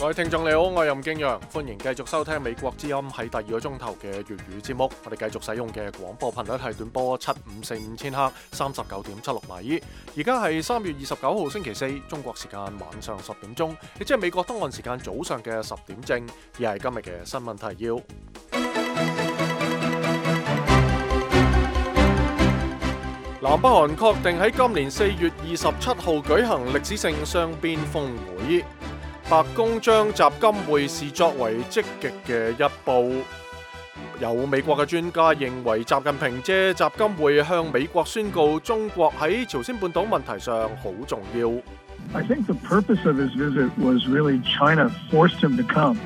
各位聽眾你好，我係任敬陽，歡迎繼續收聽美國之音喺第二個鐘頭嘅粵語節目。我哋繼續使用嘅廣播頻率係短波7545000赫39.76米。而家係3月29號星期四，中國時間晚上10點鐘，亦即係美國東岸時間早上嘅10點正。而係今日嘅新聞提要。南北韓確定喺今年4月27號舉行歷史性雙邊峰會，白宮將習金會視作為積極嘅一步。有美國嘅專家認為，習近平借習金會向美國宣告中國喺朝鮮半島問題上好重要。 I think the purpose of his visit was really China forced him to come.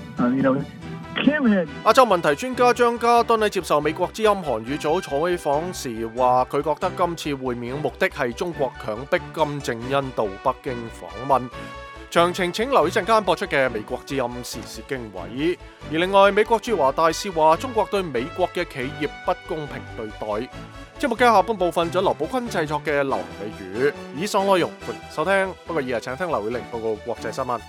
Kim 亞洲問題專家張家敦喺接受美國之音韓語組採訪時話，佢覺得今次會面嘅目的係中國強迫金正恩到北京訪問。詳情請留意陣間播出嘅美國之音時事經緯。而另外，美國駐華大使話，中國對美國嘅企業不公平對待。節目嘅下半部分就劉寶坤製作嘅流行美語，以上內容歡迎收聽。不過，以下請聽劉偉玲報告國際新聞。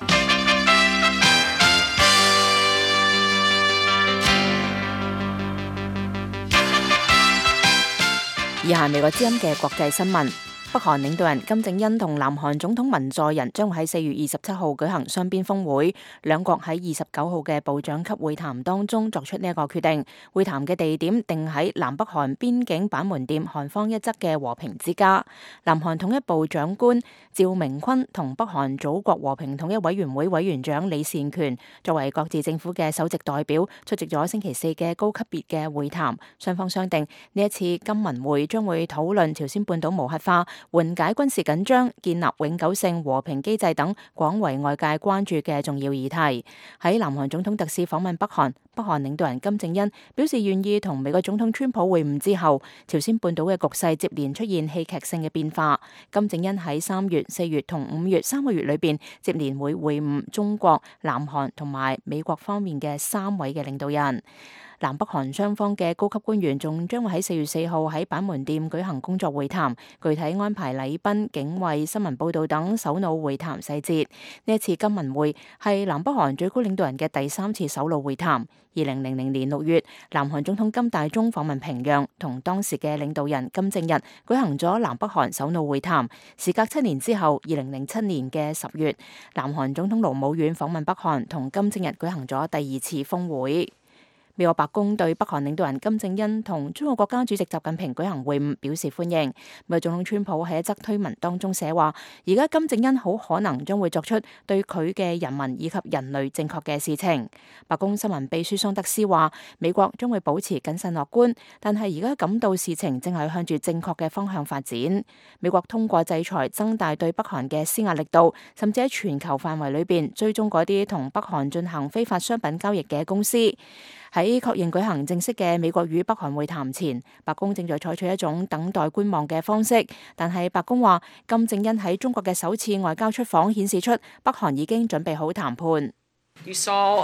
以下美國之音嘅國際新聞。北韓領導人金正恩同南韓總統文在寅將會喺4月27號舉行雙邊峰會，兩國喺29號嘅部長級會談當中作出呢一個決定。會談嘅地點定喺南北韓邊境板門店韓方一側嘅和平之家。南韓統一部長官趙明坤同北韓祖國和平統一委員會委員長李善權作為各自政府嘅首席代表出席咗星期四嘅高級別嘅會談，雙方商定呢一次金文會將會討論朝鮮半島無核化、緩解軍事緊張、建立永久性和平機制等廣為外界關注嘅重要議題。喺南韓總統特使訪問北韓，北韓領導人金正恩表示願意同美國總統川普會晤之後，朝鮮半島嘅局勢接連出現戲劇性嘅變化。金正恩喺3月、4月同5月3個月裏邊接連會晤中國、南韓同埋美國方面嘅3位嘅領導人。南北韓雙方嘅高級官員仲將會喺4月4號喺板門店舉行工作會談，具體安排禮賓、警衛、新聞報導等首腦會談細節。呢一次金文會係南北韓最高領導人嘅第3次首腦會談。2000年6月，南韓總統金大中訪問平壤，同當時嘅領導人金正日舉行咗南北韓首腦會談。時隔7年之後，2007年嘅10月，南韓總統盧武鉉訪問北韓，同金正日舉行咗第2次峰會。美國白宮對北韓領導人金正恩同中國國家主席習近平舉行會晤表示歡迎。美國總統川普喺一則推文當中寫話，而家金正恩好可能將會作出對佢嘅人民以及人類正確嘅事情。白宮新聞秘書桑德斯話，美國將會保持謹慎樂觀，但係而家感到事情正係向住正確嘅方向發展。美國通過制裁增大對北韓嘅施壓力度，甚至喺全球範圍裏邊追蹤嗰啲同北韓進行非法商品交易嘅公司。喺確認舉行正式嘅美國與北韓會談前，白宮正在採取一種等待觀望嘅方式。但係白宮話，金正恩喺中國嘅首次外交出訪顯示出北韓已經準備好談判。 You saw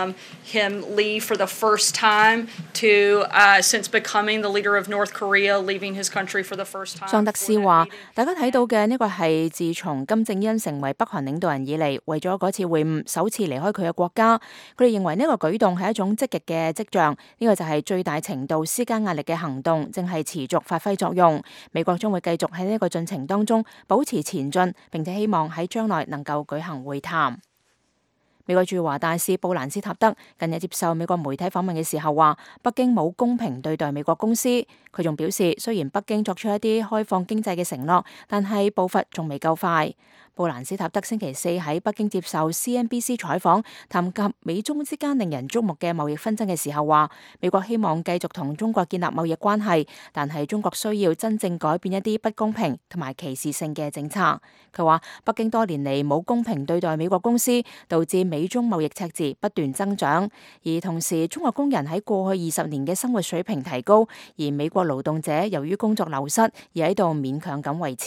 him leave for the first time to since becoming the leader of North Korea, leaving his country for the first time. 桑德斯話：大家睇到嘅呢個係自從金正恩成為北韓領導人以嚟，為咗嗰次會晤，首次離開佢嘅國家。佢哋認為呢個舉動係一種積極嘅跡象，呢個就係最大程度施加壓力嘅行動，正係持續發揮作用。美國將會繼續喺呢個進程當中保持前進，並且希望喺將來能夠舉行會談。美國駐華大使布蘭斯塔德近日接受美國媒體訪問嘅時候話，北京冇公平對待美國公司。佢仲表示，雖然北京作出一啲開放經濟嘅承諾，但係步伐仲未夠快。布蘭斯塔德星期四喺北京接受 CNBC 採訪，談及美中之間令人矚目嘅貿易紛爭嘅時候話，美國希望繼續同中國建立貿易關係，但係中國需要真正改變一啲不公平同埋歧視性嘅政策。佢話北京多年嚟冇公平對待美國公司，導致美中貿易赤字不斷增長，而同時中國工人喺過去20年嘅生活水平提高，而美國勞動者由於工作流失而喺度勉強咁維持。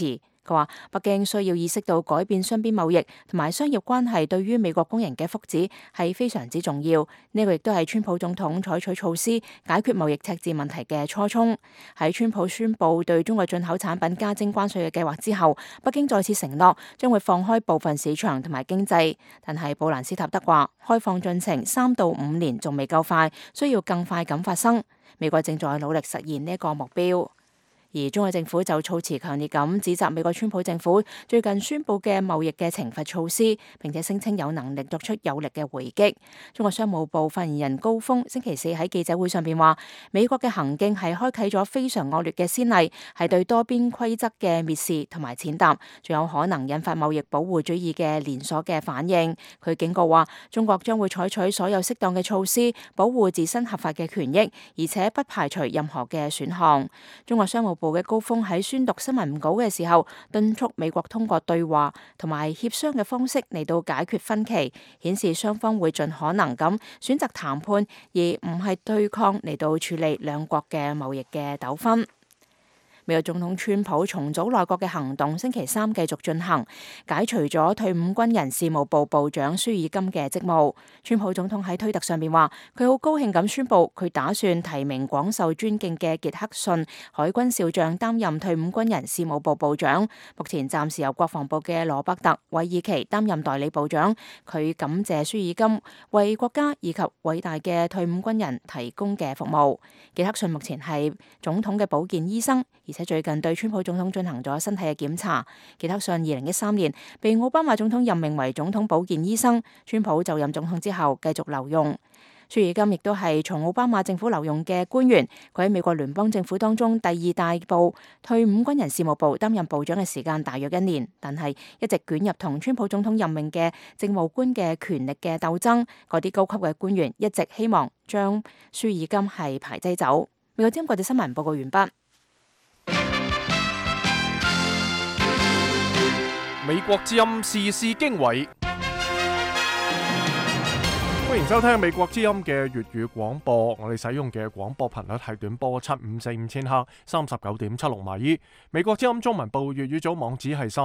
佢話北京需要意識到改變雙邊貿易同埋商業關係對於美國工人嘅福祉係非常之重要。呢個亦都係川普總統採取措施解決貿易赤字問題嘅初衷。喺川普宣布對中國進口產品加徵關稅嘅計劃之後，北京再次承諾將會放開部分市場同埋經濟。但係布蘭斯塔德話，開放進程3到5年仲未夠快，需要更快咁發生。美國正在努力實現呢一個目標。而中國政府就措辭強烈咁指責美國川普政府最近宣布嘅貿易嘅懲罰措施，並且聲稱有能力作出有力嘅回擊。中國商務部發言人高峰星期四喺記者會上邊話，美國嘅行徑係開啟咗非常惡劣嘅先例，係對多邊規則嘅蔑視同埋踐踏，仲有可能引發貿易保護主義嘅連鎖嘅反應。佢警告話，中國將會採取所有適當嘅措施，保護自身合法嘅權益，而且不排除任何嘅選項。中國商務部嘅高峰喺宣讀新聞稿嘅時候，敦促美國通過對話同埋協商嘅方式嚟到解決分歧，顯示雙方會盡可能咁選擇談判，而唔係對抗嚟到處理兩國嘅貿易嘅糾紛。美國總統川普重組內閣嘅行動星期三繼續進行，解除咗退伍軍人事務部部長舒爾金嘅職務。川普總統喺推特上面話，佢好高興咁宣布，佢打算提名廣受尊敬嘅傑克遜海軍少將擔任退伍軍人事務部部長。目前暫時由國防部嘅羅伯特·韋爾奇擔任代理部長。佢感謝舒爾金為國家以及偉大嘅退伍軍人提供嘅服務。傑克遜目前係總統嘅保健醫生，而且最近對川普總統進行咗身體嘅檢查。傑克遜2013年被奧巴馬總統任命為總統保健醫生，川普就任總統之後繼續留用。舒爾金亦都係從奧巴馬政府留用嘅官員，佢喺美國聯邦政府當中第2大部退伍軍人事務部擔任部長嘅時間大約1年，但係一直捲入同川普總統任命嘅政務官嘅權力嘅鬥爭。嗰啲高級嘅官員一直希望將舒爾金係排擠走。美國之音國際新聞報告完畢。 美國之音時事經緯，歡迎收聽美國之音嘅粵語廣播。我哋使用嘅廣播頻率係短波7545千赫39.76米。美國之音中文部粵語組網址係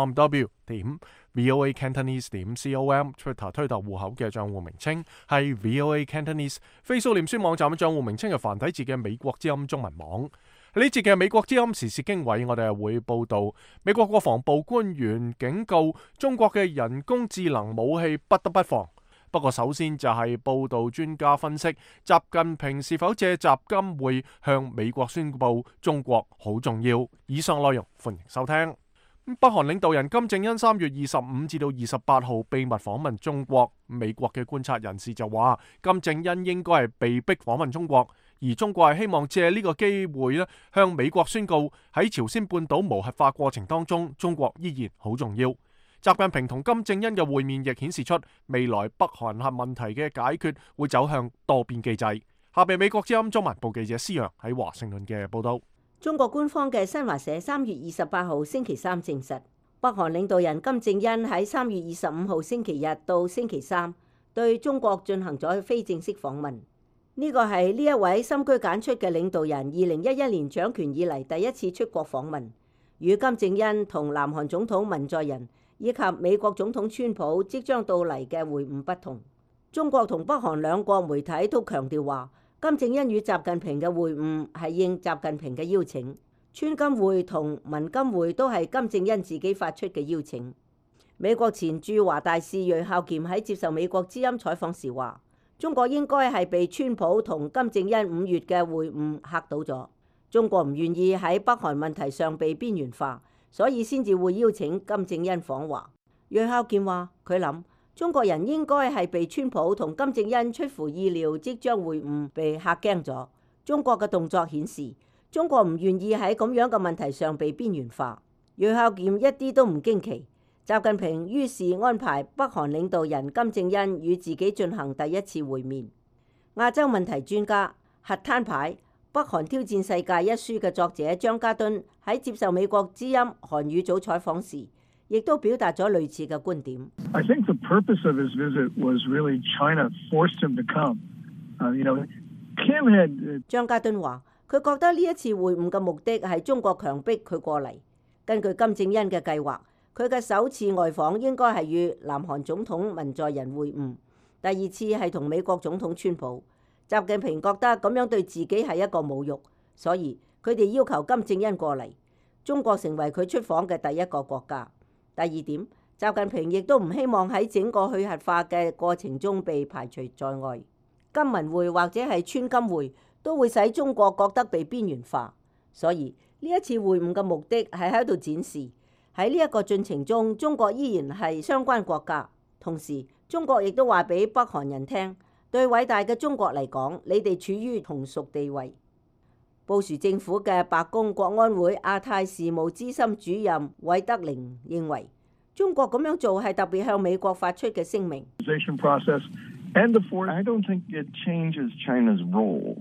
3w.voacantonese.com。Twitter 推特戶口嘅賬戶名稱係 VOA Cantonese。Facebook 臉書網站嘅賬戶名稱係繁體字嘅美國之音中文網。呢節嘅美國之音時事經緯，我哋係會報道美國國防部官員警告中國嘅人工智能武器不得不防。不過首先就係報道專家分析，習近平是否借習金會向美國宣布中國好重要。以上內容歡迎收聽。北韓領導人金正恩3月25至到28號秘密訪問中國，美國嘅觀察人士就話金正恩應該係被逼訪問中國，而中國係希望借呢個機會向美國宣告喺朝鮮半島無核化過程當中，中國依然好重要。習近平同金正恩嘅會面亦顯示出未來北韓核問題嘅解決會走向多邊機制。下邊美國之音中文部記者施揚喺華盛頓嘅報道。 中國官方嘅新華社3月28號星期三證實，北韓領導人金正恩喺3月25號星期日到星期三對中國進行咗非正式訪問。呢個係呢一位深居簡出嘅領導人2011年掌權以嚟第一次出國訪問，與金正恩同南韓總統文在寅以及美國總統川普即將到嚟嘅會晤不同。中國同北韓兩國媒體都強調話，金正恩與習近平嘅會晤係應習近平嘅邀請，川金會同文金會都係金正恩自己發出嘅邀請。美國前駐華大使芮孝儉喺接受美國之音採訪時話，中國應該係被川普同金正恩5月嘅會晤嚇到咗，中國唔願意喺北韓問題上被邊緣化，所以先至會邀請金正恩訪華。芮孝儉話，佢諗中國人應該係被川普同金正恩出乎意料即將會晤被嚇驚咗。中國嘅動作顯示，中國唔願意喺咁樣嘅問題上被邊緣化。芮孝儉一啲都唔驚奇，習近平於是安排北韓領導人金正恩與自己進行第一次會面。亞洲問題專家、核攤牌、北韓挑戰世界一書嘅作者張家敦喺接受美國之音韓語組採訪時，亦都表達咗類似嘅觀點。 I think the purpose of his visit was really China forced him to come. Kim had 張家敦話：佢覺得呢一次會晤嘅目的係中國強迫佢過嚟。 根據金正恩嘅計劃，佢嘅首次外訪應該係與南韓總統文在寅會晤，第二次係同美國總統川普。習近平覺得咁樣對自己係一個侮辱，所以佢哋要求金正恩過嚟，中國成為佢出訪嘅第一個國家。第二點，習近平亦都唔希望喺整個去核化嘅過程中被排除在外。金文會或者係川金會都會使中國覺得被邊緣化，所以呢一次會晤嘅目的係喺度展示喺呢一個進程中，中國依然係相關國家。同時，中國亦都話俾北韓人聽，對偉大嘅中國嚟講，你哋處於同屬地位。布殊政府嘅白宮國安會亞太事務資深主任韋德寧認為，中國咁樣做係特別向美國發出嘅聲明。 And I don't think it changes China's role.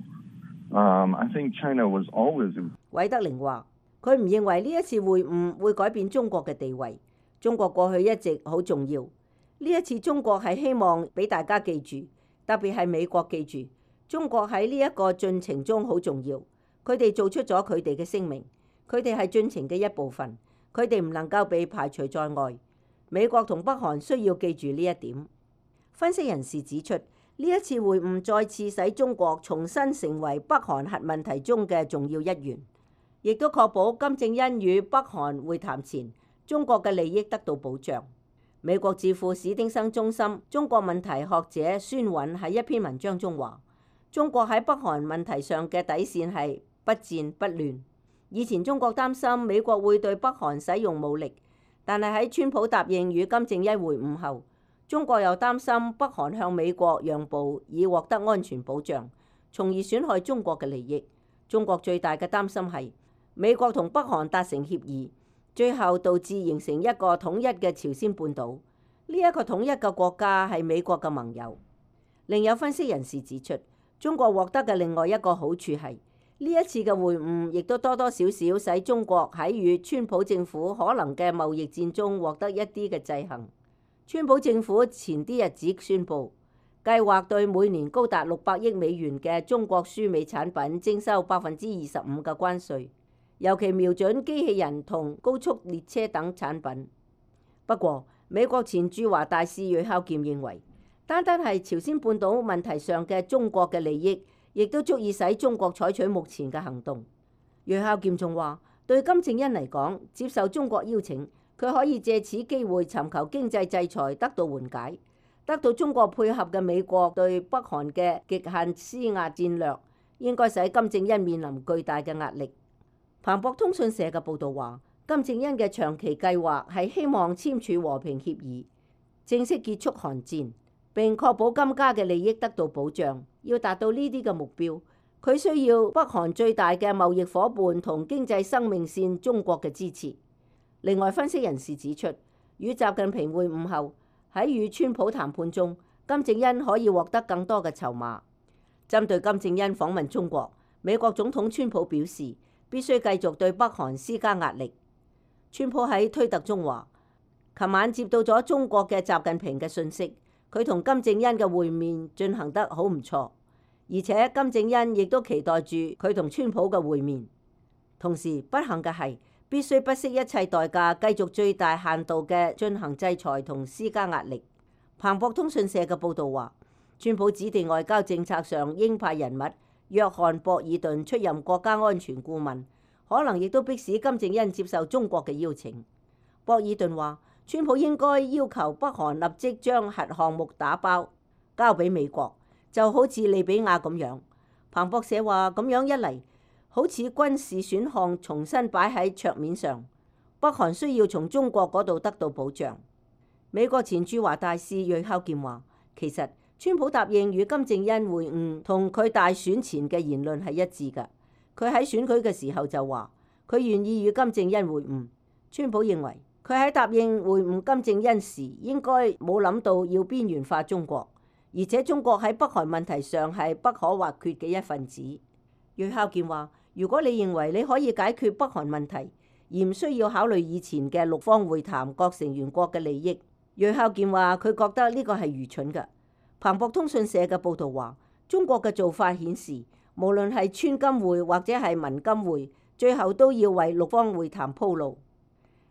I think China was always. 韋德寧話：佢唔認為呢一次會晤會改變中國嘅地位。中國過去一直好重要。呢一次中國係希望俾大家記住，特別係美國記住，中國喺呢一個進程中好重要。佢哋做出咗佢哋嘅聲明，佢哋係進程嘅一部分，佢哋唔能夠被排除在外。美國同北韓需要記住呢一點。分析人士指出，呢一次會晤再次使中國重新成為北韓核問題中嘅重要一員，亦都確保金正恩與北韓會談前，中國嘅利益得到保障。美國智庫史丁生中心中國問題學者孫韻喺一篇文章中話，中國喺北韓問題上嘅底線係不戰不亂。以前中國擔心美國會對北韓使用武力，但係喺川普答應與金正恩會晤後，中國又擔心北韓向美國讓步以獲得安全保障，從而損害中國嘅利益。中國最大嘅擔心係美國同北韓達成協議，最後導致形成一個統一嘅朝鮮半島。呢一個統一嘅國家係美國嘅盟友。另有分析人士指出，中國獲得嘅另外一個好處係呢一次嘅會晤亦都多多少少使中國喺與川普政府可能嘅貿易戰中獲得一啲嘅制衡。川普政府前啲日子宣布，計劃對每年高達600億美元嘅中國輸美產品徵收25%嘅關稅，尤其瞄準機器人同高速列車等產品。不過，美國前駐華大使瑞孝儉認為，單單係朝鮮半島問題上嘅中國嘅利益，亦都足以使中國採取目前嘅行動。瑞孝儉仲話，對金正恩嚟講，接受中國邀請，佢可以借此機會尋求經濟制裁得到緩解，得到中國配合嘅美國對北韓嘅極限施壓戰略，應該使金正恩面臨巨大嘅壓力。彭博通訊社嘅報導話，金正恩嘅長期計劃係希望簽署和平協議，正式結束韓戰，並確保金家嘅利益得到保障。要達到呢啲嘅目標，佢需要北韓最大嘅貿易夥伴同經濟生命線中國嘅支持。另外，分析人士指出，與習近平會晤後，喺與川普談判中，金正恩可以獲得更多嘅籌碼。針對金正恩訪問中國，美國總統川普表示必須繼續對北韓施加壓力。川普喺推特中話，琴晚接到咗中國嘅習近平嘅訊息，佢同金正恩嘅會面進行得好唔錯，而且金正恩亦都期待住佢同川普嘅會面。同時，不幸嘅係，必須不惜一切代價繼續最大限度嘅進行制裁同施加壓力。彭博通訊社嘅報導話，川普指定外交政策上鷹派人物約翰博爾頓出任國家安全顧問，可能亦都迫使金正恩接受中國嘅邀請。博爾頓話，川普應該要求北韓立即將核項目打包交俾美國，就好似利比亞咁樣。彭博社話，咁樣一嚟，好似軍事選項重新擺喺桌面上，北韓需要從中國嗰度得到保障。美國前駐華大使瑞孝儉話，其實川普答應與金正恩會晤同佢大選前嘅言論係一致嘅。佢喺選舉嘅時候就話，佢願意與金正恩會晤。川普認為佢喺答應會晤金正恩時應該冇諗到要邊緣化中國，而且中國喺北韓問題上係不可或缺嘅一份子。瑞孝儉話，如果你認為你可以解決北韓問題，而唔需要考慮以前嘅6方會談各成員國嘅利益，瑞孝儉話佢覺得呢個係愚蠢嘅。彭博通訊社嘅報導話，中國嘅做法顯示，無論係川金會或者係文金會，最後都要為6方會談鋪路。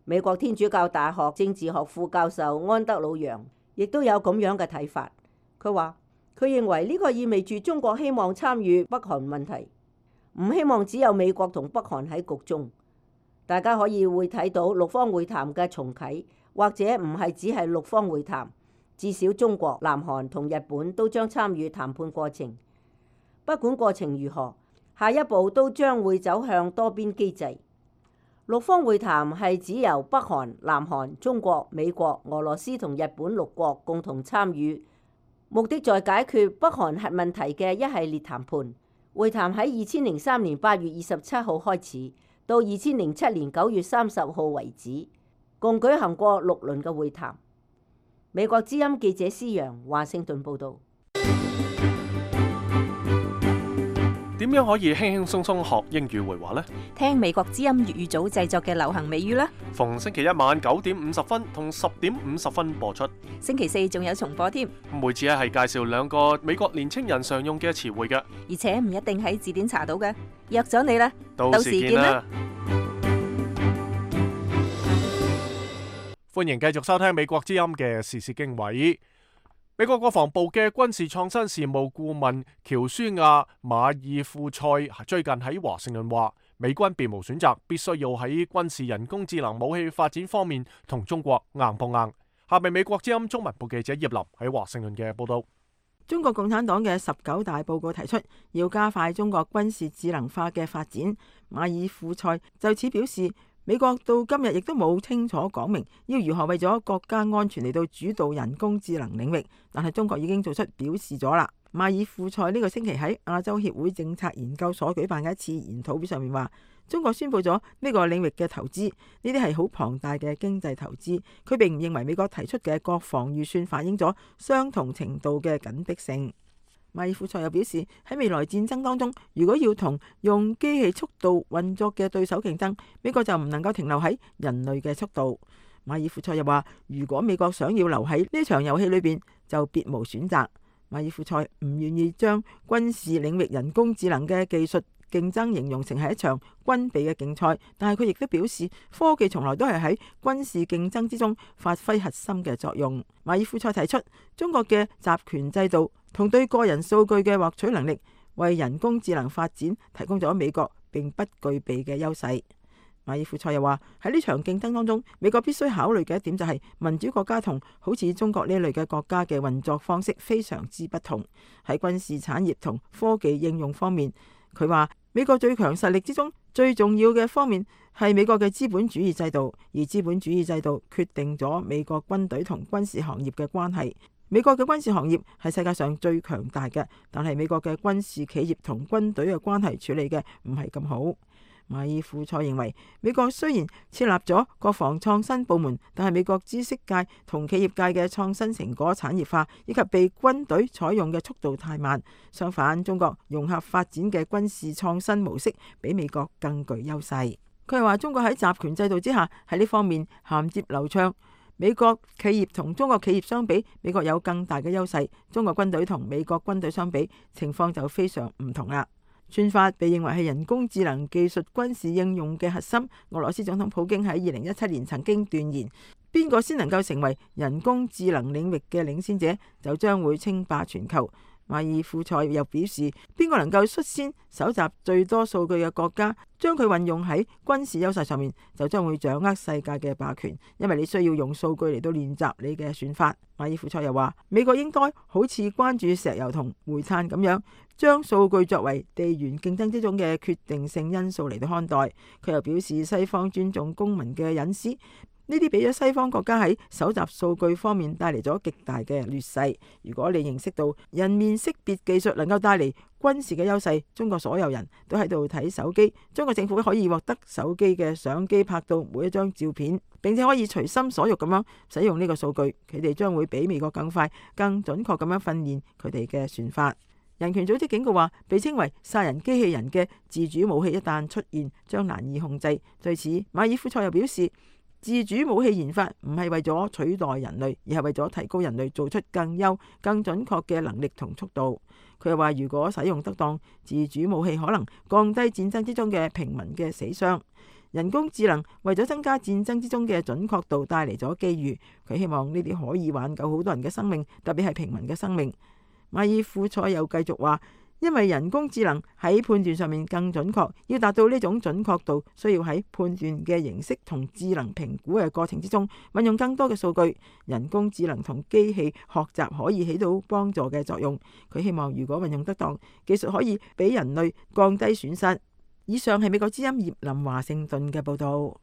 美國天主教大學政治學副教授安德魯楊亦都有咁樣嘅睇法。佢話佢認為呢個意味住中國希望參與北韓問題，唔希望只有美國同北韓喺局中。大家可以會睇到六方會談嘅重啟，或者唔係只係六方會談，至少中國、南韓同日本都將參與談判過程。不管過程如何，下一步都將會走向多邊機制。六方會談係指由北韓、南韓、中國、美國、俄羅斯同日本六國共同參與，目的在解決北韓核問題嘅一系列談判。會談喺2003年8月27號開始，到2007年9月30號為止，共舉行過6輪嘅會談。美國之音記者施陽華盛頓報導。 點樣可以輕輕鬆鬆學英語會話呢？ 聽美國之音粵語組製作嘅流行美語啦。 逢星期一晚9點50分同10點50分播出。 星期四仲有重播添。 每次係介紹2個美國年青人常用嘅詞彙嘅， 而且唔一定喺字典查到嘅。約咗你啦， 到時見啦！歡迎繼續收聽美國之音嘅時事經緯。美國國防部嘅軍事創新事務顧問喬舒亞馬爾庫塞最近喺華盛頓話，美軍別無選擇，必須要喺軍事人工智能武器發展方面同中國硬碰硬。下面美國之音中文部記者葉林喺華盛頓嘅報道。 中國共產黨嘅19大報告提出要加快中國軍事智能化嘅發展。馬爾庫塞就此表示，美國到今日亦都冇清楚講明要如何為咗國家安全嚟到主導人工智能領域，但係中國已經做出表示咗啦。馬爾庫塞呢個星期喺亞洲協會政策研究所舉辦嘅一次研討會上面話，中國宣布咗呢個領域嘅投資，呢啲係好龐大嘅經濟投資。佢並唔認為美國提出嘅國防預算反映咗相同程度嘅緊迫性。馬爾庫塞又表示，喺未來戰爭當中，如果要同用機器速度運作嘅對手競爭，美國就唔能夠停留喺人類嘅速度。馬爾庫塞又話，如果美國想要留喺呢場遊戲裏邊，就別無選擇。馬爾庫塞唔願意將軍事領域人工智能嘅技術競爭形容成係一場軍備嘅競賽，但係佢亦都表示，科技從來都係喺軍事競爭之中發揮核心嘅作用。馬爾庫塞提出，中國嘅集權制度同對個人數據嘅獲取能力，為人工智能發展提供咗美國並不具備嘅優勢。馬爾庫塞又話，喺呢場競爭當中，美國必須考慮嘅一點就係民主國家同好似中國呢類嘅國家嘅運作方式非常之不同。喺軍事產業同科技應用方面，佢話美國最強實力之中最重要嘅方面係美國嘅資本主義制度，而資本主義制度決定咗美國軍隊同軍事行業嘅關係。美國嘅軍事行業係世界上最強大嘅，但係美國嘅軍事企業同軍隊嘅關係處理嘅唔係咁好。馬爾庫塞認為，美國雖然設立咗國防創新部門，但係美國知識界同企業界嘅創新成果產業化以及被軍隊採用嘅速度太慢。相反，中國融合發展嘅軍事創新模式比美國更具優勢。佢係話，中國喺集權制度之下喺呢方面銜接流暢。美國企業同中國企業相比，美國有更大嘅優勢。中國軍隊同美國軍隊相比，情況就非常唔同啦。算法被認為係人工智能技術軍事應用嘅核心。俄羅斯總統普京喺2017年曾經斷言，邊個先能夠成為人工智能領域嘅領先者，就將會稱霸全球。馬爾庫塞又表示，邊個能夠率先搜集最多數據嘅國家，將佢運用喺軍事優勢上面，就將會掌握世界嘅霸權，因為你需要用數據嚟到練習你嘅算法。馬爾庫塞又話，美國應該好似關注石油同煤炭咁樣，將數據作為地緣競爭之中嘅決定性因素嚟到看待。佢又表示，西方尊重公民嘅隱私，呢啲俾咗西方國家喺搜集數據方面帶嚟咗極大嘅劣勢。如果你認識到人面識別技術能夠帶嚟軍事嘅優勢，中國所有人都喺度睇手機，中國政府可以獲得手機嘅相機拍到每一張照片，並且可以隨心所欲咁樣使用呢個數據，佢哋將會比美國更快、更準確咁樣訓練佢哋嘅算法。人權組織警告話，被稱為殺人機器人嘅自主武器一旦出現，將難以控制。對此，馬爾庫塞又表示，自主武器研發唔係為咗取代人類，而係為咗提高人類做出更優、更準確嘅能力同速度。佢又話，如果使用得當，自主武器可能降低戰爭之中嘅平民嘅死傷。 人工智能為咗增加戰爭之中嘅準確度帶嚟咗機遇，佢希望呢啲可以挽救好多人嘅生命，特別係平民嘅生命。馬爾庫塞又繼續話，因為人工智能喺判斷上面更準確，要達到呢種準確度，需要喺判斷嘅形式同智能評估嘅過程之中運用更多嘅數據。人工智能同機器學習可以起到幫助嘅作用。佢希望如果運用得當，技術可以俾人類降低損失。以上係美國之音葉林華盛頓嘅報道。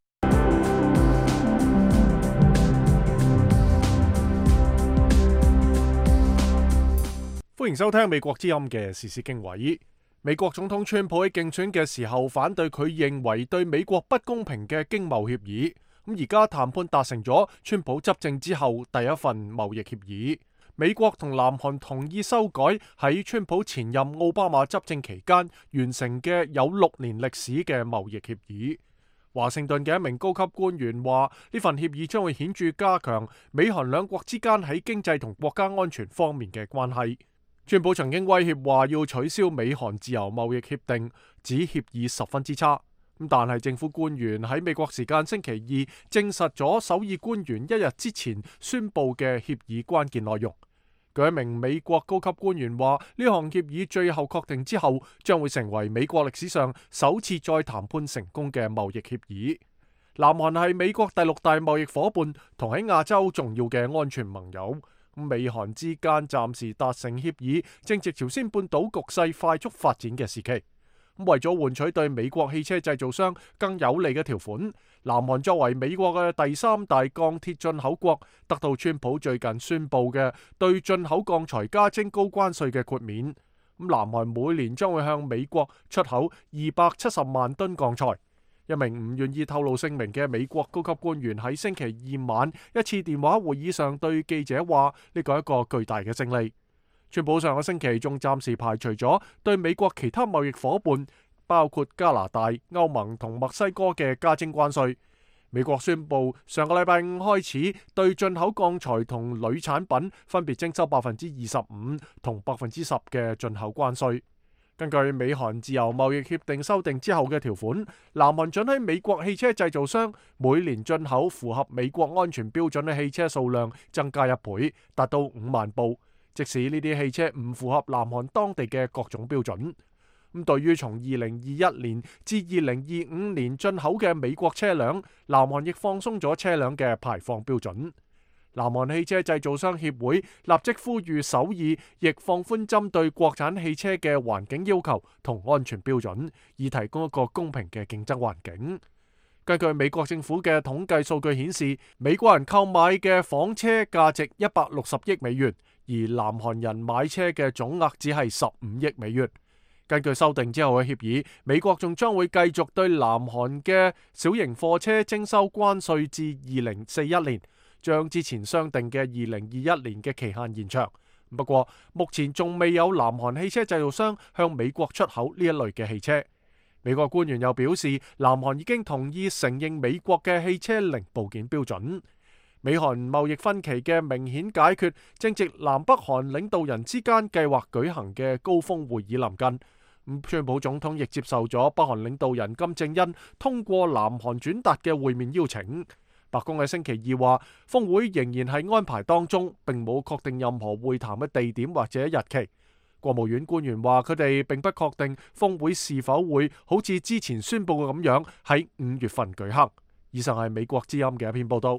歡迎收聽美國之音嘅時事經緯。美國總統川普喺競選嘅時候反對佢認為對美國不公平嘅經貿協議，咁而家談判達成咗川普執政之後第一份貿易協議。美國同南韓同意修改喺川普前任奧巴馬執政期間完成嘅有6年歷史嘅貿易協議。華盛頓嘅一名高級官員話，呢份協議將會顯著加強美韓兩國之間喺經濟同國家安全方面嘅關係。川普曾經威脅話要取消美韓自由貿易協定，指協議十分之差。但係政府官員喺美國時間星期二證實咗首爾官員一日之前宣布嘅協議關鍵內容。據一名美國高級官員話，呢項協議最後確定之後，將會成為美國歷史上首次再談判成功嘅貿易協議。南韓係美國第6大貿易夥伴，同喺亞洲重要嘅安全盟友。美韓之間暫時達成協議，正值朝鮮半島局勢快速發展嘅時期。為咗換取對美國汽車製造商更有利嘅條款，南韓作為美國嘅第3大鋼鐵進口國，得到川普最近宣布嘅對進口鋼材加徵高關稅嘅豁免。南韓每年將會向美國出口270萬噸鋼材。一名唔願意透露姓名嘅美國高級官員喺星期二晚一次電話會議上對記者話：呢個係一個巨大嘅勝利。川普上個星期仲暫時排除咗對美國其他貿易夥伴，包括加拿大、歐盟同墨西哥嘅加徵關稅。美國宣布上個禮拜5開始對進口鋼材同鋁產品分別徵收25%同10%嘅進口關稅。根據美韓自由貿易協定修訂之後嘅條款，南韓准許美國汽車製造商每年進口符合美國安全標準嘅汽車數量增加1倍，達到5萬部。即使呢啲汽車唔符合南韓當地嘅各種標準。對於從2021年至2025年進口嘅美國車輛，南韓亦放鬆咗車輛嘅排放標準。南韓汽車製造商協會立即呼籲首爾亦放寬針對國產汽車嘅環境要求同安全標準，以提供一個公平嘅競爭環境。根據美國政府嘅統計數據顯示，美國人購買嘅房車價值160億美元，而南韓人買車嘅總額只係15億美元。根據修訂之後嘅協議，美國仲將會繼續對南韓嘅小型貨車徵收關稅至2041年。將之前商定嘅2021年嘅期限延長。不過目前仲未有南韓汽車製造商向美國出口呢一類嘅汽車。美國官員又表示，南韓已經同意承認美國嘅汽車零部件標準。美韓貿易分歧嘅明顯解決，正值南北韓領導人之間計劃舉行嘅高峰會議臨近。川普總統亦接受咗北韓領導人金正恩通過南韓轉達嘅會面邀請。白宮喺星期二話，峰會仍然係安排當中，並冇確定任何會談嘅地點或者日期。國務院官員話，佢哋並不確定峰會是否會好似之前宣布嘅咁樣喺5月份舉行。以上係美國之音嘅一篇報道。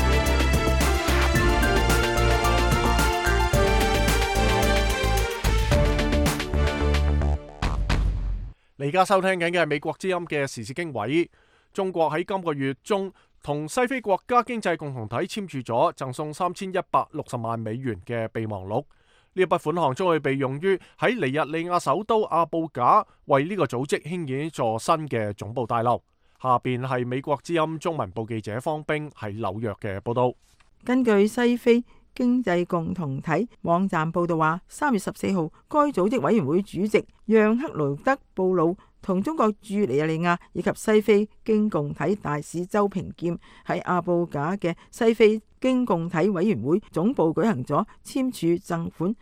你而家收聽緊嘅係美國之音嘅時事經緯。中國喺今個月中同西非國家經濟共同體簽署咗贈送3160萬美元嘅備忘錄，呢一筆款項將會被用於喺尼日利亞首都阿布賈為呢個組織興建一座新嘅總部大樓。下邊係美國之音中文部記者方冰喺紐約嘅報道。 根據西非經濟共同體網站報道話，3月14號，該組織委員會主席讓克勞德布魯同中國駐尼日利亞以及西非經共體大使周平儉喺阿布賈嘅西非經共體委員會總部舉行咗簽署贈款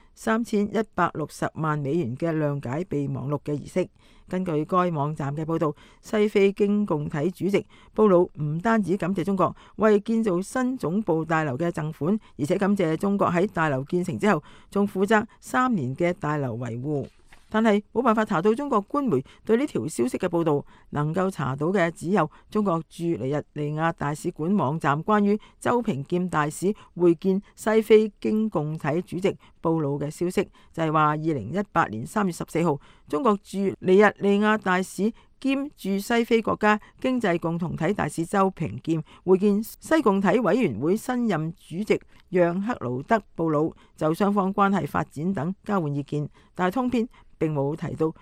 3160萬美元嘅諒解備忘錄嘅儀式。根據該網站嘅報導，西非經共體主席布魯唔單止感謝中國為建造新總部大樓嘅贈款，而且感謝中國喺大樓建成之後仲負責3年嘅大樓維護。但係冇辦法查到中國官媒對呢條消息嘅報導，能夠查到嘅只有中國駐尼日利亞大使館網站關於周平儉大使會見西非經共體主席布魯嘅消息，就係話2018年3月14號，中國駐尼日利亞大使兼駐西非國家經濟共同體大使周平儉會見西共體委員會新任主席讓克勞德布魯，就雙方關係發展等交換意見，但係通篇並冇提到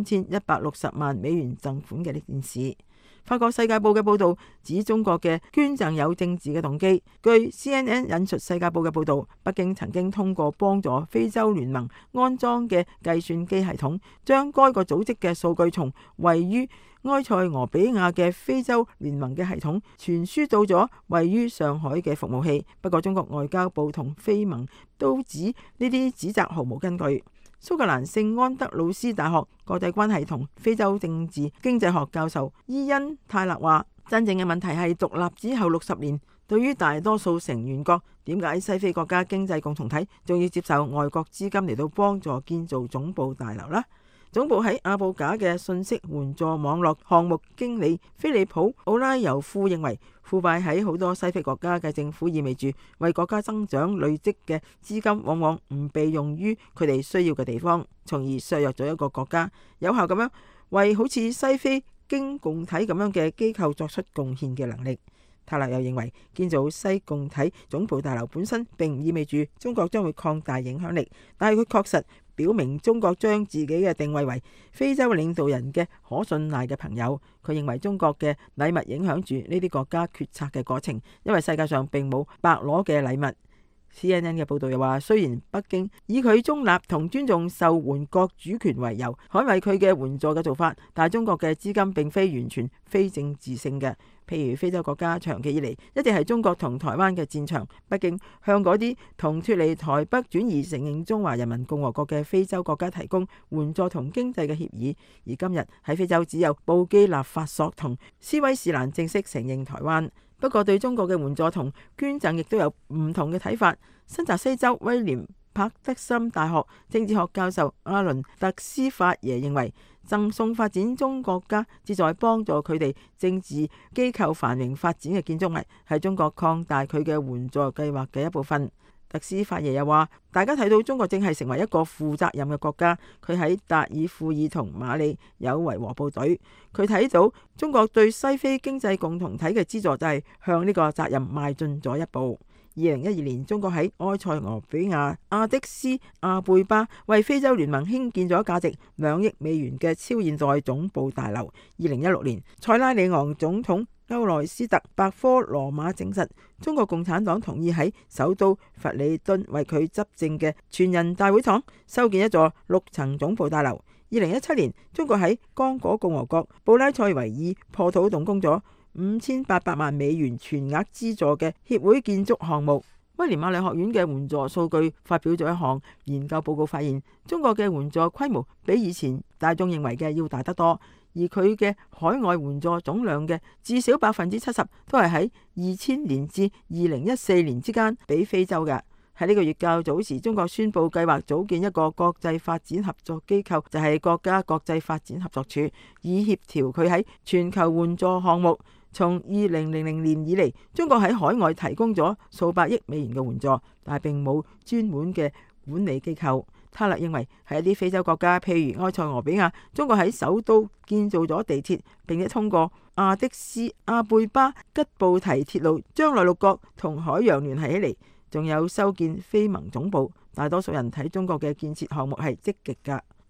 3160萬美元贈款嘅呢件事。法國世界報嘅報導指中國嘅捐贈有政治嘅動機。據 CNN 引述世界報嘅報導，北京曾經通過幫助非洲聯盟安裝嘅計算機系統，將該個組織嘅數據從位於埃塞俄比亞嘅非洲聯盟嘅系統傳輸到咗位於上海嘅服務器。不過中國外交部同非盟都指呢啲指責毫無根據。蘇格蘭聖安德魯斯大學國際關係同非洲政治經濟學教授伊恩泰勒話：真正嘅問題係獨立之後60年，對於大多數成員國，點解西非國家經濟共同體仲要接受外國資金嚟到幫助建造總部大樓呢？總部喺阿布賈嘅信息援助網絡項目經理菲利普奧拉尤夫認為，腐敗喺好多西非國家嘅政府意味住為國家增長累積嘅資金往往唔被用於佢哋需要嘅地方，從而削弱咗一個國家有效咁樣為好似西非經共體咁樣嘅機構作出貢獻嘅能力。泰勒又認為，建造西共體總部大樓本身並唔意味住中國將會擴大影響力，但係佢確實表明中國將自己嘅定位為非洲領導人嘅可信賴嘅朋友。佢認為中國嘅禮物影響住呢啲國家決策嘅過程，因為世界上並冇白攞嘅禮物。CNN 嘅報導又話，雖然北京以佢中立同尊重受援國主權為由捍衛佢嘅援助嘅做法，但係中國嘅資金並非完全非政治性嘅。譬如非洲國家長期以嚟一直係中國同台灣嘅戰場，北京向嗰啲同脫離台北轉移承認中華人民共和國嘅非洲國家提供援助同經濟嘅協議，而今日喺非洲只有布基納法索同斯威士蘭正式承認台灣。不過對中國嘅援助同捐贈亦都有唔同嘅睇法。新澤西州威廉帕德森大學政治學教授阿倫特斯法耶認為，贈送發展中國家旨在幫助佢哋政治機構繁榮發展嘅建築物，係中國擴大佢嘅援助計劃嘅一部分。特斯法耶又話，大家睇到中國正係成為一個負責任嘅國家，佢喺達爾富爾同馬里有維和部隊，佢睇到中國對西非經濟共同體嘅資助就係向呢個責任邁進咗一步。2012年，中國喺埃塞俄比亞阿的斯阿貝巴為非洲聯盟興建咗價值2億美元嘅超現代總部大樓。2016年，塞拉利昂總統歐萊斯特白科羅馬證實，中國共產黨同意喺首都弗里敦為佢執政嘅全人大會堂修建一座6層總部大樓。2017年，中國喺剛果共和國布拉塞維爾破土動工咗5800萬美元全額資助嘅協會建築項目。威廉瑪麗學院嘅援助數據發表咗一項研究報告，發現中國嘅援助規模比以前大眾認為嘅要大得多，而佢嘅海外援助總量嘅至少70%都係喺2000年至2014年之間俾非洲嘅。喺呢個月較早時，中國宣布計劃組建一個國際發展合作機構，就係國家國際發展合作處，以協調佢喺全球援助項目。從2000年以嚟，中國喺海外提供咗數百億美元嘅援助，但係並冇專門嘅管理機構。他勒認為喺一啲非洲國家，譬如埃塞俄比亞，中國喺首都建造咗地鐵，並且通過阿的斯阿貝巴吉布提鐵路將內陸國同海洋聯繫起嚟，仲有修建非盟總部。大多數人睇中國嘅建設項目係積極㗎。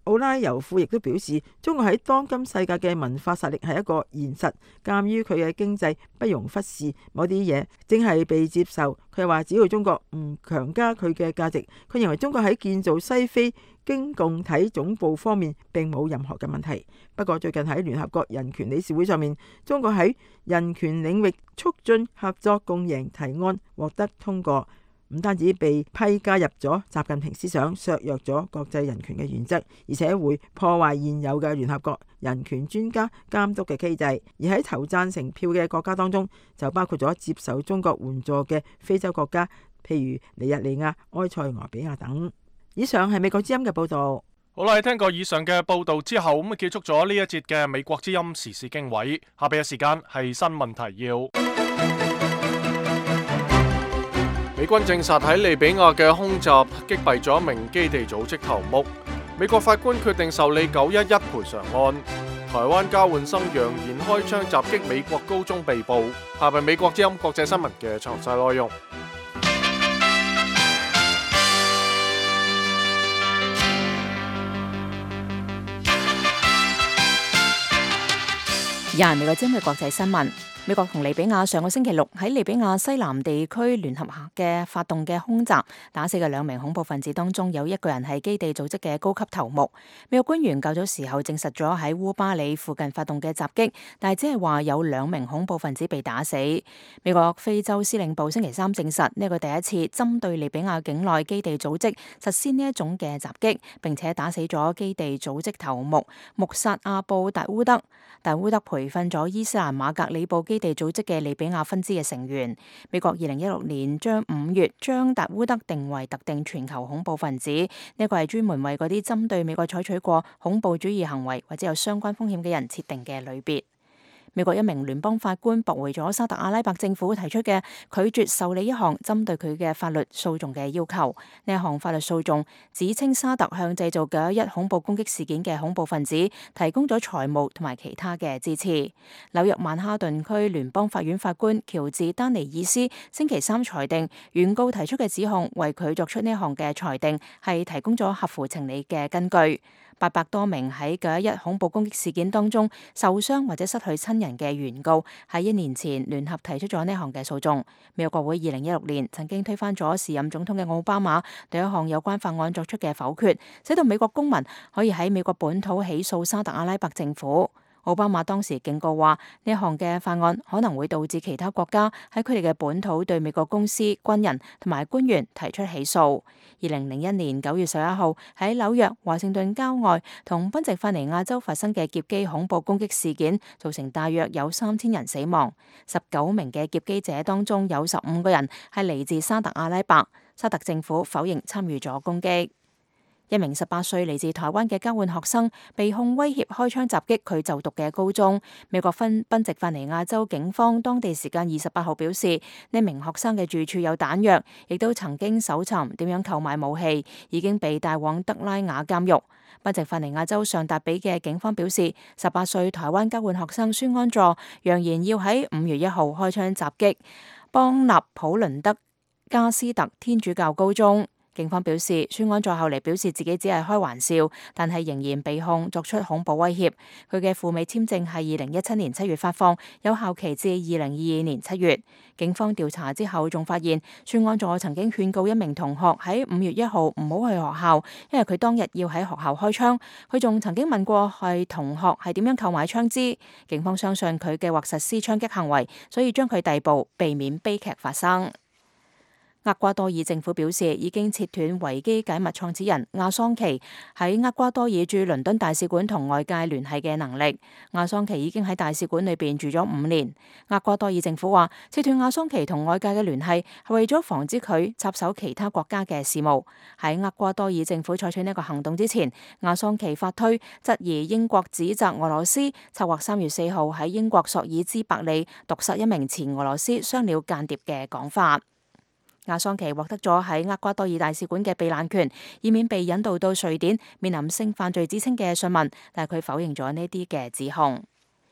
奧拉尤夫亦都表示，中國喺當今世界嘅文化實力係一個現實，鑑於佢嘅經濟不容忽視，某啲嘢正係被接受。佢話只要中國唔強加佢嘅價值，佢認為中國喺建造西非經共體總部方面並冇任何嘅問題。不過最近喺聯合國人權理事會上面，中國喺人權領域促進合作共贏提案獲得通過，唔單止被批加入咗習近平思想，削弱咗國際人權嘅原則，而且會破壞現有嘅聯合國人權專家監督嘅機制。而喺投贊成票嘅國家當中，就包括咗接受中國援助嘅非洲國家，譬如尼日利亞、埃塞俄比亞等。以上係美國之音嘅報道。 好啦，聽過以上嘅報道之後，咁結束咗呢一節嘅美國之音時事經緯。下邊嘅時間係新聞提要。美軍證實喺利比亞嘅空襲擊斃咗一名基地組織頭目。美國法官決定受理911賠償案。台灣交換生揚言開槍襲擊美國高中被捕。下邊美國之音國際新聞嘅詳細內容。 廿美國之音嘅國際新聞。美國同利比亞上個星期六喺利比亞西南地區聯合嘅發動嘅空襲，打死嘅2名恐怖分子當中有1個人係基地組織嘅高級頭目。美國官員較早時候證實咗喺烏巴里附近發動嘅襲擊，但係只係話有2名恐怖分子被打死。美國非洲司令部星期三證實呢個第一次針對利比亞境內基地組織實施呢一種嘅襲擊，並且打死咗基地組織頭目穆薩阿布達烏德。達烏德培訓咗伊斯蘭馬格里布基地組織嘅利比亞分支嘅成員。美國2016年5月將達烏德定為特定全球恐怖分子，呢個係專門為嗰啲針對美國採取過恐怖主義行為或者有相關風險嘅人設定嘅類別。美國一名聯邦法官駁回咗沙特阿拉伯政府提出嘅拒絕受理一項針對佢嘅法律訴訟嘅要求。呢一項法律訴訟指稱沙特向製造911恐怖攻擊事件嘅恐怖分子提供咗財務同埋其他嘅支持。紐約曼哈頓區聯邦法院法官喬治丹尼爾斯星期三裁定，原告提出嘅指控為佢作出呢一項嘅裁定係提供咗合乎情理嘅根據。800多名喺911恐怖攻擊事件當中受傷或者失去親人嘅原告喺1年前聯合提出咗呢項嘅訴訟。美國國會2016年曾經推翻咗時任總統嘅奧巴馬對一項有關法案作出嘅否決，使到美國公民可以喺美國本土起訴沙特阿拉伯政府。奧巴馬當時警告話，呢項嘅法案可能會導致其他國家喺佢哋嘅本土對美國公司、軍人同埋官員提出起訴。2001年9月11號喺紐約、華盛頓郊外同賓夕法尼亞州發生嘅劫機恐怖攻擊事件，造成大約有3000人死亡。19名嘅劫機者當中有15個人係嚟自沙特阿拉伯。沙特政府否認參與咗攻擊。一名18歲嚟自台灣嘅交換學生被控威脅開槍襲擊佢就讀嘅高中。美國賓夕法尼亞州警方當地時間28號表示，呢名學生嘅住處有彈藥，亦都曾經搜尋點樣購買武器，已經被帶往德拉瓦監獄。賓夕法尼亞州上達比嘅警方表示，18歲台灣交換學生孫安佐揚言要喺5月1號開槍襲擊邦納普倫德加斯特天主教高中。警方表示，孫安佐後嚟表示自己只係開玩笑，但係仍然被控作出恐怖威脅。佢嘅赴美簽證係2017年7月發放，有效期至2022年7月。警方調查之後仲發現，孫安佐曾經勸告一名同學喺5月1號唔好去學校，因為佢當日要喺學校開槍。佢仲曾經問過係同學係點樣購買槍支。警方相信佢計劃實施槍擊行為，所以將佢逮捕，避免悲劇發生。厄瓜多爾政府表示，已經切斷維基解密創始人阿桑奇喺厄瓜多爾駐倫敦大使館同外界聯繫嘅能力。阿桑奇已經喺大使館裏邊住咗5年。厄瓜多爾政府話，切斷阿桑奇同外界嘅聯繫係為咗防止佢插手其他國家嘅事務。喺厄瓜多爾政府採取呢個行動之前，阿桑奇發推質疑英國指責俄羅斯策劃3月4號喺英國索爾茲伯里毒殺一名前俄羅斯雙料間諜嘅講法。阿桑奇獲得咗喺厄瓜多爾大使館嘅避難權，以免被引渡到瑞典面臨性犯罪之稱嘅訊問，但係佢否認咗呢啲嘅指控。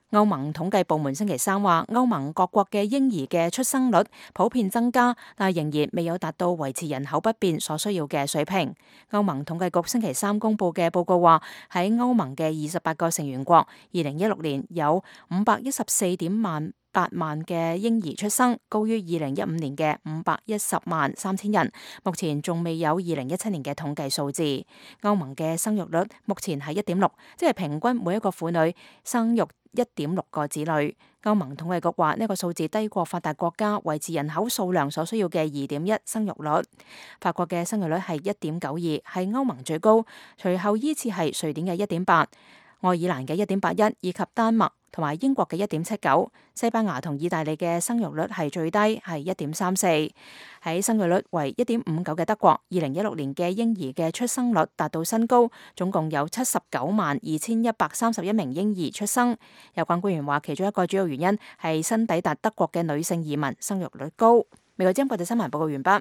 歐盟統計部門星期三話，歐盟各國嘅嬰兒嘅出生率普遍增加，但係仍然未有達到維持人口不變所需要嘅水平。歐盟統計局星期三公佈嘅報告話，喺歐盟嘅28個成員國，2016年有514.8萬嘅嬰兒出生，高於2015年嘅510萬3千人。目前仲未有2017年嘅統計數字。歐盟嘅生育率目前係1.6，即係平均每一個婦女生育1.6個子女。歐盟統計局話呢個數字低過發達國家維持人口數量所需要嘅2.1生育率。法國嘅生育率係1.92，係歐盟最高，隨後依次係瑞典嘅1.8、愛爾蘭嘅1.81以及丹麥同埋英國嘅1.79，西班牙同意大利嘅生育率係最低，係1.34。喺生育率為1.59嘅德國，2016年嘅嬰兒嘅出生率達到新高，總共有792131名嬰兒出生。有關官員話，其中一個主要原因係新抵達德國嘅女性移民生育率高。美國之音國際新聞報告完畢。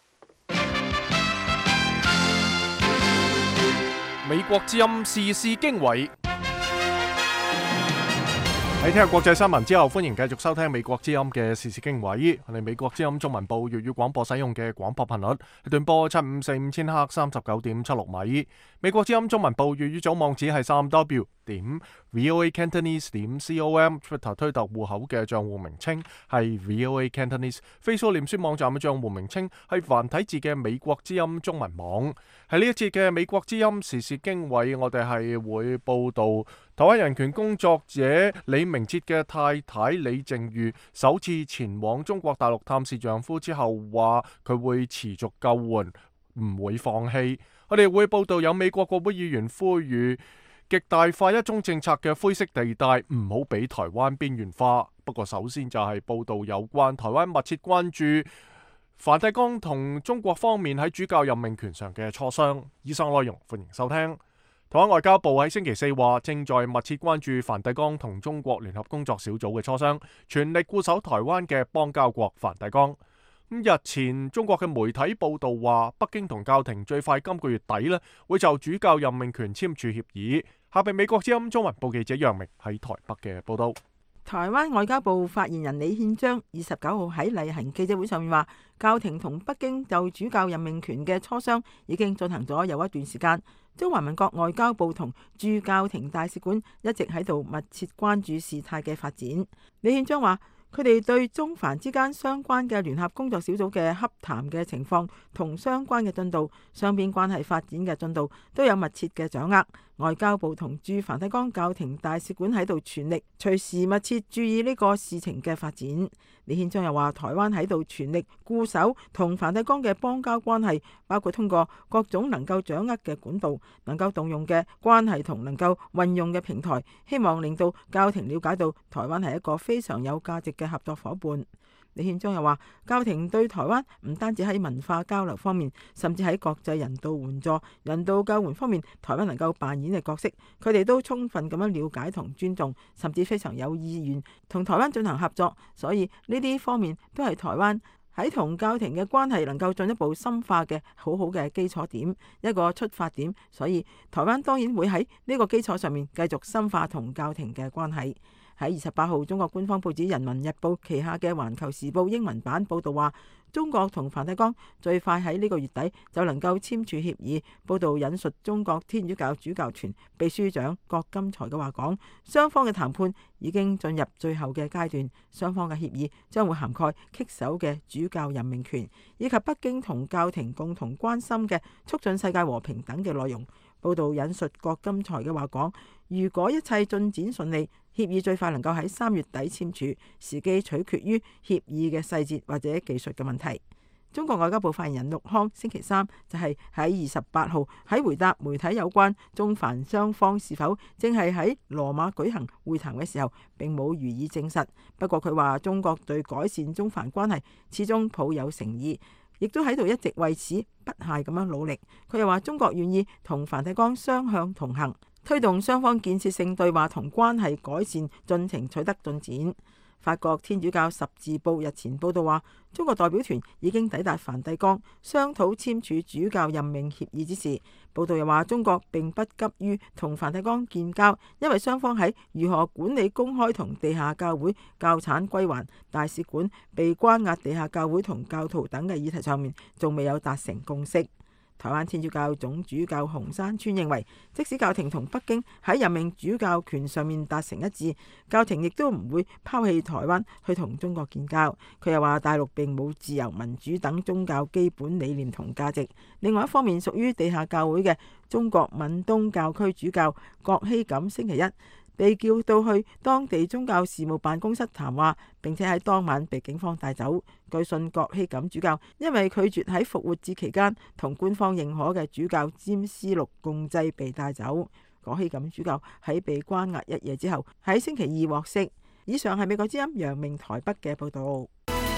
美國之音時事經緯。喺聽日國際新聞之後，歡迎繼續收聽美國之音嘅時事經緯。我哋美國之音中文部粵語廣播使用嘅廣播頻率係段波7545千赫39.76米。美國之音中文部粵語組網址係3w.voacantonese.com，Twitter 推特戶口嘅賬戶名稱係 voacantonese，Facebook 臉書網站嘅賬戶名稱係繁體字嘅美國之音中文網。喺呢一節嘅美國之音時事經緯，我哋係會報道台灣人權工作者李明哲嘅太太李淨瑜首次前往中國大陸探視丈夫之後，話佢會持續救援，唔會放棄。我哋會報道有美國國會議員呼籲極大化一中政策嘅灰色地帶，唔好俾台灣邊緣化。不過首先就係報道有關台灣密切關注梵蒂岡同中國方面喺主教任命權上嘅磋商。以上內容歡迎收聽。台灣外交部喺星期四話，正在密切關注梵蒂岡同中國聯合工作小組嘅磋商，全力固守台灣嘅邦交國梵蒂岡。日前中國嘅媒體報道話，北京同教廷最快今個月底呢會就主教任命權簽署協議。下邊美國之音中文部記者楊明喺台北嘅報道。 台灣外交部發言人李憲章29號喺例行記者會上面話，教廷同北京就主教任命權嘅磋商已經進行咗有一段時間。中華民國外交部同駐教廷大使館一直喺度密切關注事態嘅發展。李憲章話，佢哋對中梵之間相關嘅聯合工作小組嘅洽談嘅情況同相關嘅進度、雙邊關係發展嘅進度都有密切嘅掌握。外交部同駐梵蒂岡教廷大使館喺度全力隨時密切注意呢個事情嘅發展。李憲章又話，台灣喺度全力固守同梵蒂岡嘅邦交關係，包括通過各種能夠掌握嘅管道、能夠動用嘅關係同能夠運用嘅平台，希望令到教廷了解到台灣係一個非常有價值嘅合作夥伴。李憲章又話，教廷對台灣唔單止喺文化交流方面，甚至喺國際人道援助、人道救援方面，台灣能夠扮演嘅角色，佢哋都充分咁樣了解同尊重，甚至非常有意願同台灣進行合作。所以呢啲方面都係台灣喺同教廷嘅關係能夠進一步深化嘅好好嘅基礎點，一個出發點。所以台灣當然會喺呢個基礎上面繼續深化同教廷嘅關係。喺28號，中國官方報紙《人民日報》旗下嘅《環球時報》英文版報導話，中國同梵蒂岡最快喺呢個月底就能夠簽署協議。報導引述中國天主教主教團秘書長郭金才嘅話講，雙方嘅談判已經進入最後嘅階段，雙方嘅協議將會涵蓋棘手嘅主教任命權，以及北京同教廷共同關心嘅促進世界和平等嘅內容。報導引述郭金才嘅話講，如果一切進展順利，協議最快能夠喺3月底簽署，時機取決於協議嘅細節或者技術嘅問題。中國外交部發言人陸康星期三就係喺28號喺回答媒體有關中梵雙方是否正係喺羅馬舉行會談嘅時候，並冇予以證實。不過佢話中國對改善中梵關係始終抱有誠意，亦都喺度一直為此不懈咁樣努力。佢又話中國願意同梵蒂岡雙向同行，推動雙方建設性對話同關係改善進程取得進展。 法國天主教十字報日前報道話，中國代表團已經抵達梵蒂岡，商討簽署主教任命協議之事。報道又話，中國並不急於同梵蒂岡建交，因為雙方喺如何管理公開同地下教會、教產歸還、大使館被關押地下教會同教徒等嘅議題上面，仲未有達成共識。台灣天主教總主教洪山川認為，即使教廷同北京喺任命主教權上面達成一致，教廷亦都唔會拋棄台灣去同中國建交。佢又話，大陸並冇自由民主等宗教基本理念同價值。另外一方面，屬於地下教會嘅中國閩東教區主教郭希錦星期一被叫到去當地宗教事務辦公室談話，並且喺當晚被警方帶走。據信郭希錦主教因為拒絕喺復活節期間同官方認可嘅主教詹思祿共祭被帶走。郭希錦主教喺被關押一夜之後，喺星期二獲釋。以上係美國之音陽明台北嘅報導。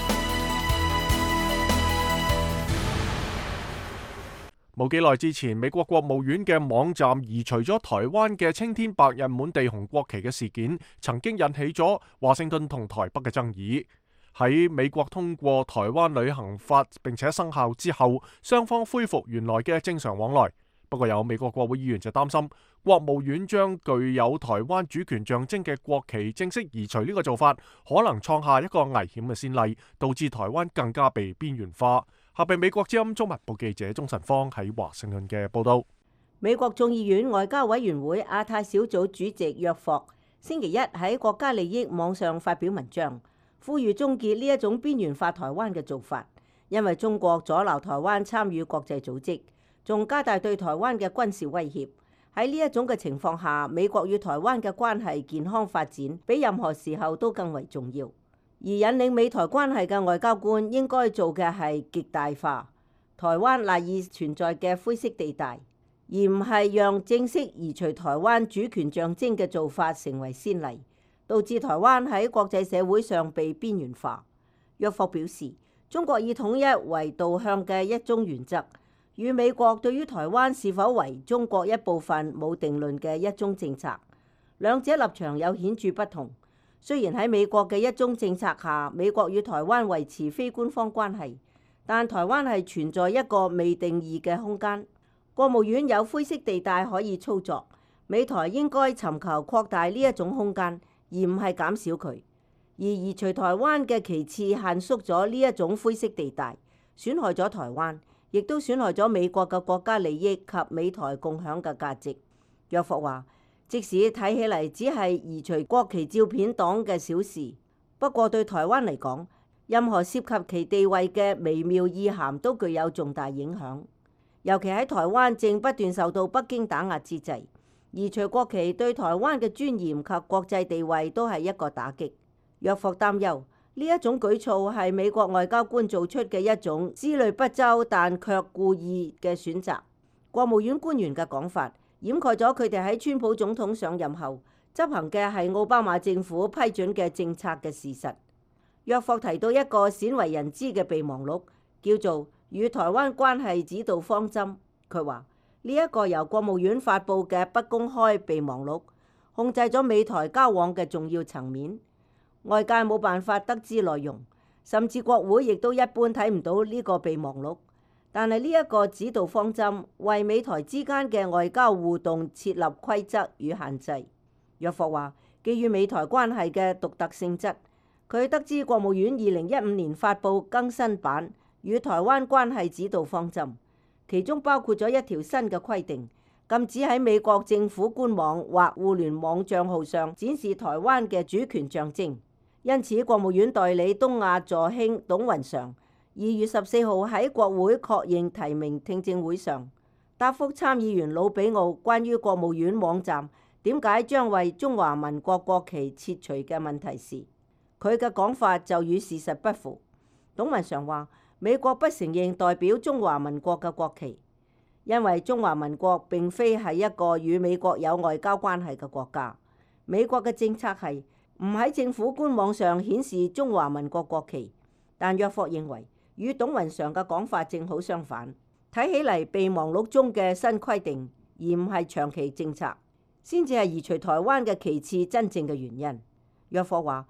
冇幾耐之前，美國國務院嘅網站移除咗台灣嘅青天白日滿地紅國旗嘅事件，曾經引起咗華盛頓同台北嘅爭議。喺美國通過台灣旅行法並且生效之後，雙方恢復原來嘅正常往來。不過有美國國會議員就擔心，國務院將具有台灣主權象徵嘅國旗正式移除呢個做法，可能創下一個危險嘅先例，導致台灣更加被邊緣化。下邊美國之音中文部記者鍾晨芳喺華盛頓嘅報道。 美國眾議院外交委員會亞太小組主席約霍星期一喺國家利益網上發表文章，呼籲終結呢一種邊緣化台灣嘅做法，因為中國阻撓台灣參與國際組織，仲加大對台灣嘅軍事威脅。喺呢一種嘅情況下，美國與台灣嘅關係健康發展，比任何時候都更為重要。而引領美台關係嘅外交官應該做嘅係極大化台灣賴以存在嘅灰色地帶，而唔係讓正式移除台灣主權象徵嘅做法成為先例，導致台灣喺國際社會上被邊緣化。約霍表示，中國以統一為導向嘅一中原則，與美國對於台灣是否為中國一部分冇定論嘅一中政策，兩者立場有顯著不同。雖然喺美國嘅一中政策下，美國與台灣維持非官方關係，但台灣係存在一個未定義嘅空間。國務院有灰色地帶可以操作，美台應該尋求擴大呢一種空間，而唔係減少佢。而移除台灣嘅旗幟限縮咗呢一種灰色地帶，損害咗台灣，亦都損害咗美國嘅國家利益及美台共享嘅價值。約霍話，即使睇起嚟只係移除國旗照片黨嘅小事，不過對台灣嚟講，任何涉及其地位嘅微妙意涵都具有重大影響。尤其喺台灣正不斷受到北京打壓之際，移除國旗對台灣嘅尊嚴及國際地位都係一個打擊。約霍擔憂呢一種舉措係美國外交官做出嘅一種思慮不周但卻故意嘅選擇。國務院官員嘅講法掩蓋咗佢哋喺川普總統上任後執行嘅係奧巴馬政府批准嘅政策嘅事實。約霍提到一個鮮為人知嘅備忘錄，叫做《與台灣關係指導方針》。佢話呢一個由國務院發布嘅不公開備忘錄，控制咗美台交往嘅重要層面，外界冇辦法得知內容，甚至國會亦都一般睇唔到呢個備忘錄。但係呢一個指導方針為美台之間嘅外交互動設立規則與限制。約霍話，基於美台關係嘅獨特性質，佢得知國務院2015年發布更新版《與台灣關係指導方針》，其中包括咗一條新嘅規定，禁止喺美國政府官網或互聯網帳號上展示台灣嘅主權象徵。因此，國務院代理東亞助卿董雲常2月14號喺國會確認提名聽證會上答覆參議員魯比奧關於國務院網站點解將為中華民國國旗撤除嘅問題時，佢嘅講法就與事實不符。董雲常話，美國不承認代表中華民國嘅國旗，因為中華民國並非係一個與美國有外交關係嘅國家。美國嘅政策係唔喺政府官網上顯示中華民國國旗，但約霍認為與董雲常嘅講法正好相反，睇起嚟備忘錄中嘅新規定而唔係長期政策，先至係移除台灣嘅旗幟真正嘅原因。約霍話，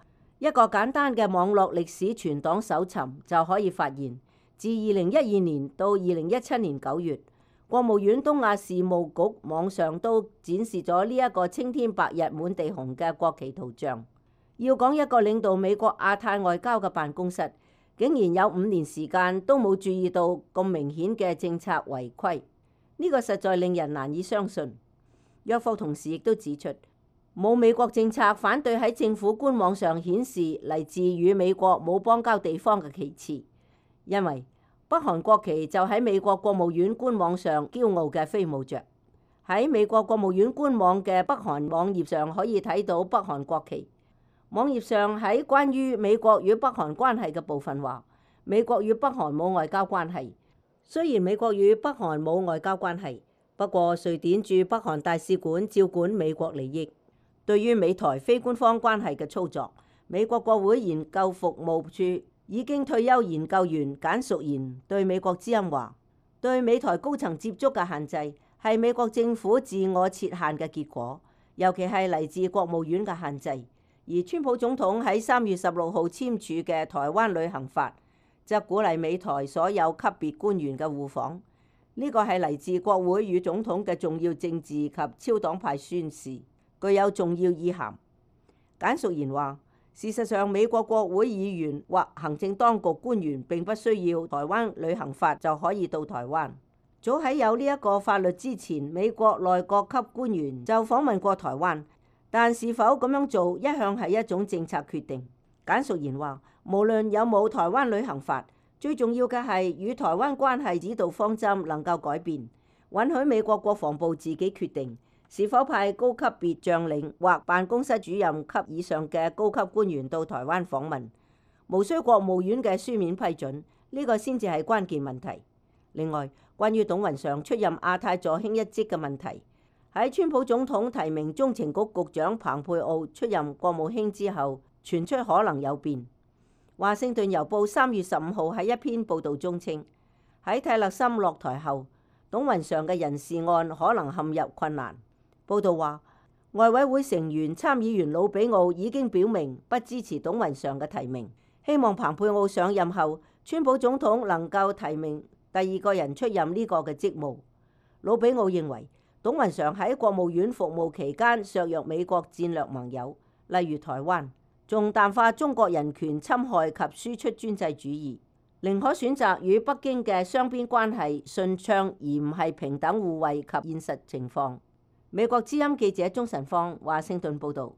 一個簡單嘅網絡歷史存檔搜尋就可以發現，自2012年到2017年9月，國務院東亞事務局網上都展示咗呢一個青天白日滿地紅嘅國旗圖像。要講一個領導美國亞太外交嘅辦公室，竟然有5年時間都冇注意到咁明顯嘅政策違規，呢個實在令人難以相信。約霍同時亦都指出，冇美國政策反對喺政府官網上顯示嚟自與美國冇邦交地方嘅旗幟，因為北韓國旗就喺美國國務院官網上驕傲嘅飛舞着。喺美國國務院官網嘅北韓網頁上可以睇到北韓國旗。網頁上喺關於美國與北韓關係嘅部分話，美國與北韓冇外交關係。雖然美國與北韓冇外交關係，不過瑞典駐北韓大使館照管美國利益。對於美台非官方關係嘅操作，美國國會研究服務處已經退休研究員簡淑賢對美國之音話，對美台高層接觸嘅限制係美國政府自我設限嘅結果，尤其係嚟自國務院嘅限制。而川普總統喺3月16號簽署嘅台灣旅行法，則鼓勵美台所有級別官員嘅互訪。呢個係嚟自國會與總統嘅重要政治及超黨派宣示，具有重要意涵。簡淑賢話，事實上美國國會議員或行政當局官員並不需要台灣旅行法就可以到台灣。早喺有呢一個法律之前，美國內閣級官員就訪問過台灣。但是否咁樣做一向係一種政策決定。簡淑賢話，無論有冇台灣旅行法，最重要嘅係與台灣關係指導方針能夠改變，允許美國國防部自己決定是否派高級別將領或辦公室主任級以上嘅高級官員到台灣訪問，無需國務院嘅書面批准，呢個先至係關鍵問題。另外，關於董雲常出任亞太助卿一職嘅問題，喺川普總統提名中情局局長蓬佩奧出任國務卿之後，傳出可能有變。華盛頓郵報3月15號喺一篇報導中稱，喺泰勒森落台後，董雲常嘅人事案可能陷入困難。報導話，外委會成員參議員魯比奧已經表明不支持董雲常嘅提名，希望蓬佩奧上任後，川普總統能夠提名第2個人出任呢個嘅職務。魯比奧認為，董雲常喺國務院服務期間削弱美國戰略盟友，例如台灣，仲淡化中國人權侵害及輸出專制主義，寧可選擇與北京嘅雙邊關係順暢，而唔係平等互惠及現實情況。美國之音記者鍾晨芳，華盛頓報導。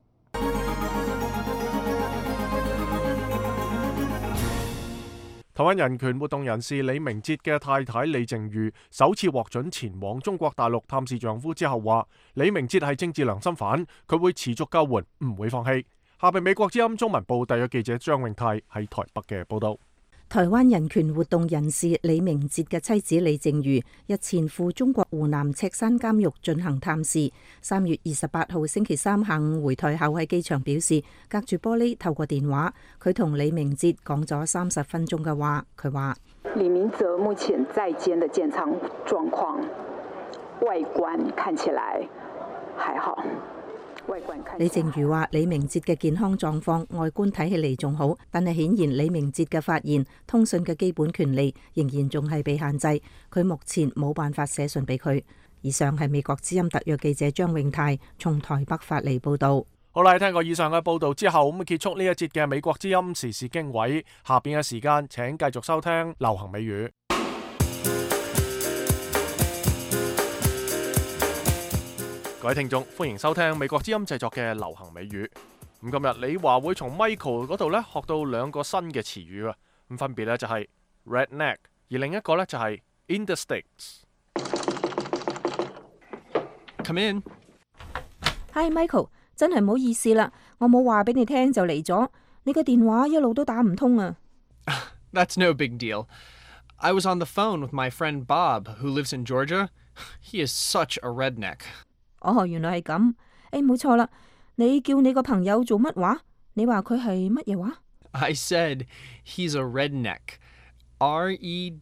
台灣人權活動人士李明哲嘅太太李淨瑜首次獲准前往中國大陸探視丈夫之後話，李明哲係政治良心犯，佢會持續救援，唔會放棄。下邊美國之音中文部特約記者張永泰喺台北嘅報道。 台灣人權活動人士李明哲嘅妻子李淨瑜日前赴中國湖南赤山監獄進行探視。3月28號星期三下午回台後喺機場表示，隔住玻璃透過電話，佢同李明哲講咗30分鐘嘅話。佢話： 李明哲目前在監的健康狀況，外觀看起來還好。 李淨瑜話：李明哲嘅健康狀況外觀睇起嚟仲好，但係顯然李明哲嘅發言、通訊嘅基本權利仍然仲係被限制。佢目前冇辦法寫信俾佢。以上係美國之音特約記者張永泰從台北發嚟報道。 好啦，聽過以上嘅報道之後，咁結束呢一節嘅美國之音時事經緯。下邊嘅時間，請繼續收聽流行美語。各位聽眾，歡迎收聽美國之音製作嘅流行美語。咁今日你話會從 Michael 嗰度咧學到2個新嘅詞語啊，咁分別咧就係 redneck， 而另一個咧就係 in the States。Come in。 Hi Michael， 真係唔好意思啦，我冇話俾你聽就嚟咗，你個電話一路都打唔通啊。 That's no big deal. I was on the phone with my friend Bob, who lives in Georgia. He is such a redneck. 哦，原來係咁。冇錯啦，你叫你個朋友做乜話？你話佢係乜嘢話？ I said he's a redneck.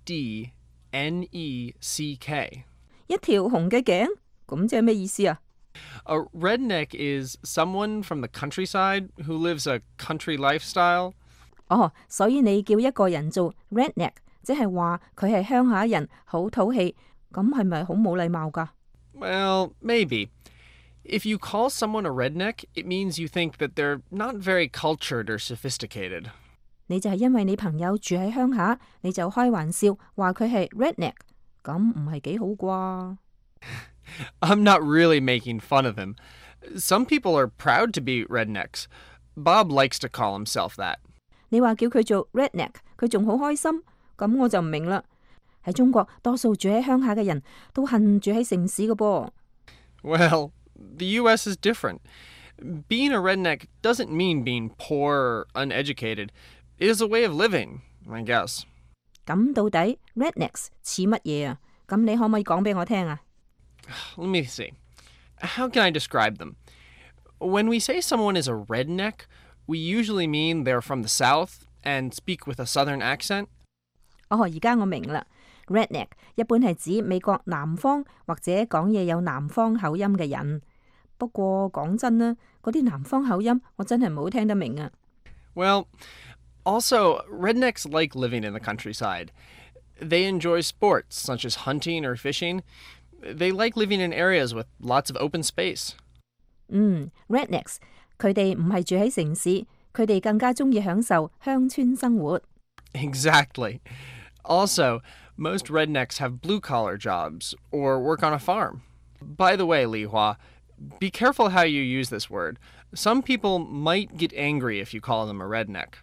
R-E-D-N-E-C-K. 一條紅嘅頸，咁即係咩意思啊？ A redneck is someone from the countryside who lives a country lifestyle. 哦，所以你叫一個人做 redneck，即係話佢係鄉下人，好土氣，咁係咪好冇禮貌㗎？ Well, maybe. If you call someone a redneck, it means you think that they're not very cultured or sophisticated. 你就係因為你朋友住喺鄉下，你就開玩笑話佢係 redneck，咁唔係幾好啩？ I'm not really making fun of him. Some people are proud to be rednecks. Bob likes to call himself that. 你話叫佢做 redneck，佢仲好開心，咁我就唔明啦。喺中國，多數住喺鄉下嘅人都恨住喺城市嘅噃。 Well, the U.S. is different. Being a redneck doesn't mean being poor or uneducated. It is a way of living, I guess. 咁到底 rednecks 似乜嘢啊？咁你可唔可以講俾我聽啊？ Let me see. How can I describe them? When we say someone is a redneck, we usually mean they're from the South and speak with a Southern accent. 哦，而家我明啦。redneck 一般係指美國南方或者講嘢有南方口音嘅人。不過講真啦，嗰啲南方口音我真係冇聽得明啊。 Well, also, rednecks like living in the countryside. They enjoy sports such as hunting or fishing. They like living in areas with lots of open space. rednecks 佢哋唔係住喺城市，佢哋更加中意享受鄉村生活。 Exactly. Also, most rednecks have blue-collar jobs or work on a farm. By the way, Li Hua, be careful how you use this word. Some people might get angry if you call them a redneck.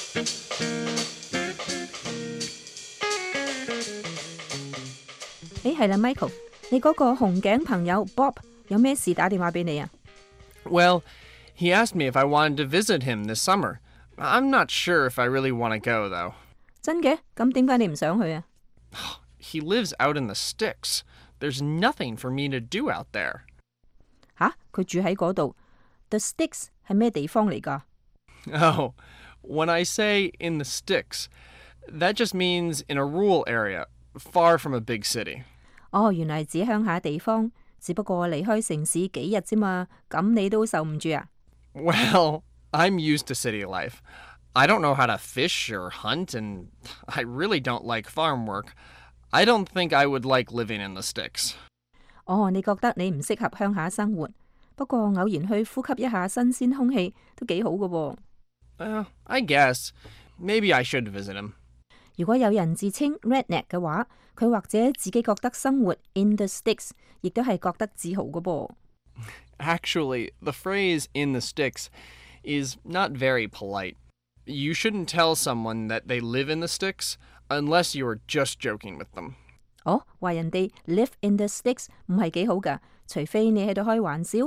係啦 ，Michael， 你嗰個紅頸朋友 Bob 有咩事打電話俾你啊？ Well, he asked me if I wanted to visit him this summer. I'm not sure if I really want to go, though. 真嘅？咁點解你唔想去啊？ He lives out in the sticks. There's nothing for me to do out there. 吓，佢住喺嗰度。The sticks 係咩地方嚟㗎？ Oh, when I say in the sticks, that just means in a rural area, far from a big city. 哦，原來指鄉下地方，只不過離開城市幾日啫嘛，咁你都受唔住啊？ Well, I'm used to city life. I don't know how to fish or hunt, and I really don't like farm work. I don't think I would like living in the sticks. 哦，你覺得你唔適合鄉下生活，不過偶然去呼吸一下新鮮空氣都幾好㗎喎。 I guess. Maybe I should visit him. 如果有人自稱 redneck 嘅話，佢或者自己覺得生活 in the sticks 亦都係覺得自豪㗎噃。 Actually, the phrase in the sticks is not very polite. You shouldn't tell someone that they live in the sticks unless you are just joking with them. 哦，話人哋 live in the sticks 唔係幾好㗎，除非你喺度開玩笑。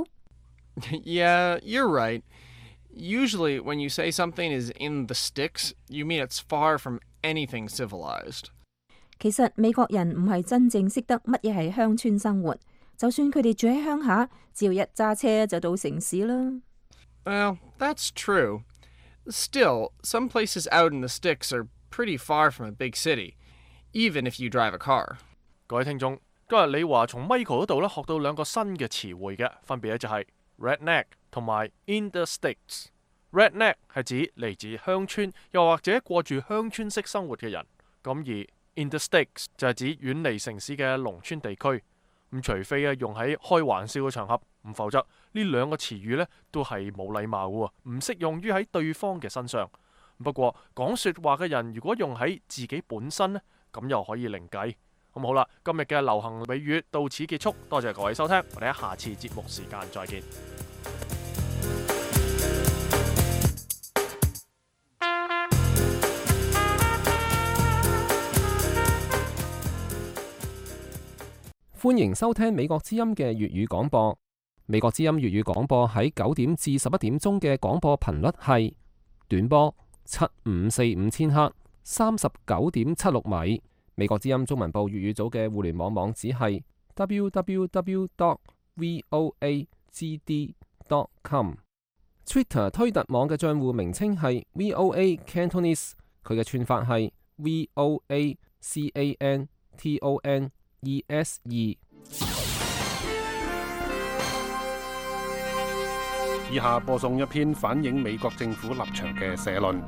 Yeah, you're right. Usually, when you say something is in the sticks, you mean it's far from anything civilized. 其實美國人唔係真正識得乜嘢係鄉村生活，就算佢哋住喺鄉下，只要一揸車就到城市啦。 Well, that's true. Still, some places out in the sticks are pretty far from a big city, even if you drive a car. 各位聽眾，今日李華從 Michael 嗰度咧學到兩個新嘅詞彙嘅，分別咧就係 redneck 同埋 in the sticks。redneck 係指嚟自鄉村，又或者過住鄉村式生活嘅人。咁而 in the sticks 就係指遠離城市嘅農村地區。咁除非用喺開玩笑嘅場合，唔否則呢兩個詞語咧都係冇禮貌嘅，唔適用於喺對方嘅身上。不過講説話嘅人如果用喺自己本身咧，咁又可以另計。咁好啦，今日嘅流行美語到此結束，多謝各位收聽，我哋喺下次節目時間再見。 歡迎收聽美國之音嘅粵語廣播。美國之音粵語廣播喺9點至11點鐘嘅廣播頻率係短波7545千赫39.76米。美國之音中文部粵語組嘅互聯網網址係 www.voagd.com。Twitter 推特網嘅賬戶名稱係 VOA Cantonese， 佢嘅串法係 VOACANTONESE。 以下播送一篇反映美國政府立場嘅社論。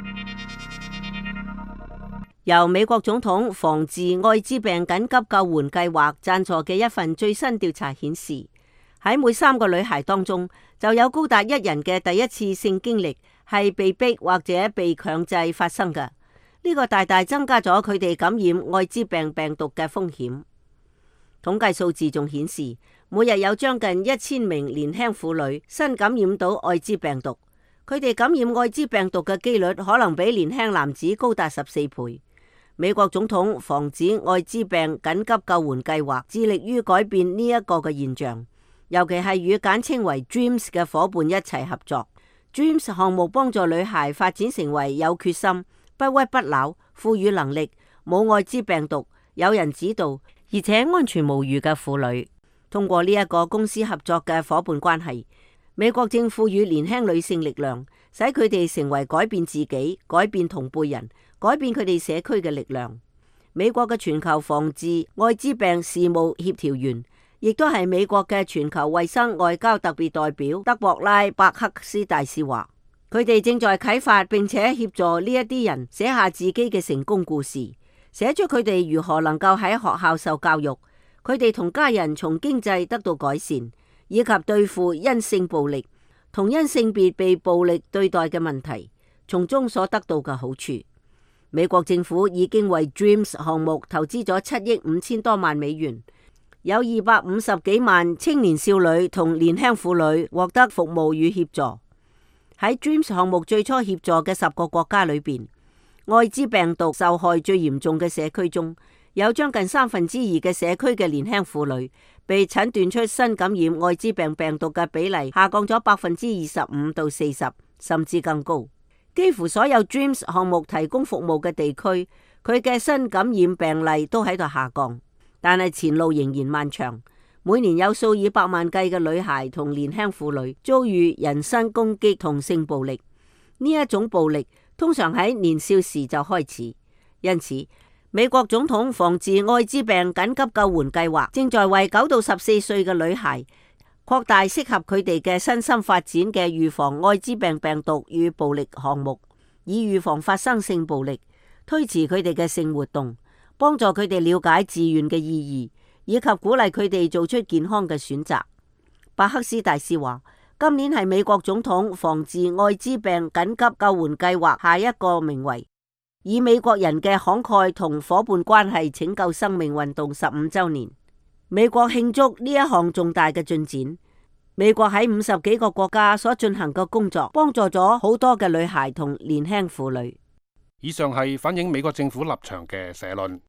由美國總統防治愛滋病緊急救援計劃贊助嘅一份最新調查顯示，喺每3個女孩當中，就有高達1人嘅第一次性經歷係被逼或者被強制發生嘅。呢個大大增加咗佢哋感染愛滋病病毒嘅風險。統計數字仲顯示，每日有將近1000名年輕婦女新感染到愛滋病毒，佢哋感染愛滋病毒嘅機率可能比年輕男子高達14倍。美國總統防止愛滋病緊急救援計劃致力於改變呢一個嘅現象，尤其係與簡稱為 DREAMS 嘅夥伴一齊合作。DREAMS 項目幫助女孩發展成為有決心、不屈不撓、富裕能力、冇愛滋病毒、有人指導，而且安全無虞嘅婦女。通過呢一個公司合作嘅夥伴關係，美國正賦予年輕女性力量，使佢哋成為改變自己、改變同輩人、改變佢哋社區嘅力量。美國嘅全球防治愛滋病事務協調員，亦都係美國嘅全球衛生外交特別代表德博拉伯克斯大使話，佢哋正在啟發並且協助呢一啲人寫下自己嘅成功故事，寫出佢哋如何能夠喺學校受教育，佢哋同家人從經濟得到改善，以及對付因性暴力同因性別被暴力對待嘅問題，從中所得到嘅好處。美國政府已經為 DREAMS 項目投資咗7億5千多萬美元，有250幾萬青年少女同年輕婦女獲得服務與協助。喺 DREAMS 項目最初協助嘅10個國家裏邊，愛滋病毒受害最嚴重嘅社區中，有將近2/3嘅社區嘅年輕婦女被診斷出新感染愛滋病病毒嘅比例下降咗25%到40%，甚至更高。幾乎所有 DREAMS 項目提供服務嘅地區，佢嘅新感染病例都喺度下降，但係前路仍然漫長。每年有數以百萬計嘅女孩同年輕婦女遭遇人身攻擊同性暴力，呢一種暴力通常喺年少時就開始。因此，美國總統防治愛滋病緊急救援計劃正在為9到14歲嘅女孩擴大適合佢哋嘅身心發展嘅預防愛滋病病毒與暴力項目，以預防發生性暴力，推遲佢哋嘅性活動，幫助佢哋了解自願嘅意義，以及鼓勵佢哋做出健康嘅選擇。伯克斯大使話，今年係美國總統防治愛滋病緊急救援計劃下一個名為以美國人嘅慷慨同夥伴關係拯救生命運動15週年。美國慶祝呢一項重大嘅進展。美國喺50幾個國家所進行嘅工作，幫助咗好多嘅女孩同年輕婦女。 以上係反映美國政府立場嘅社論。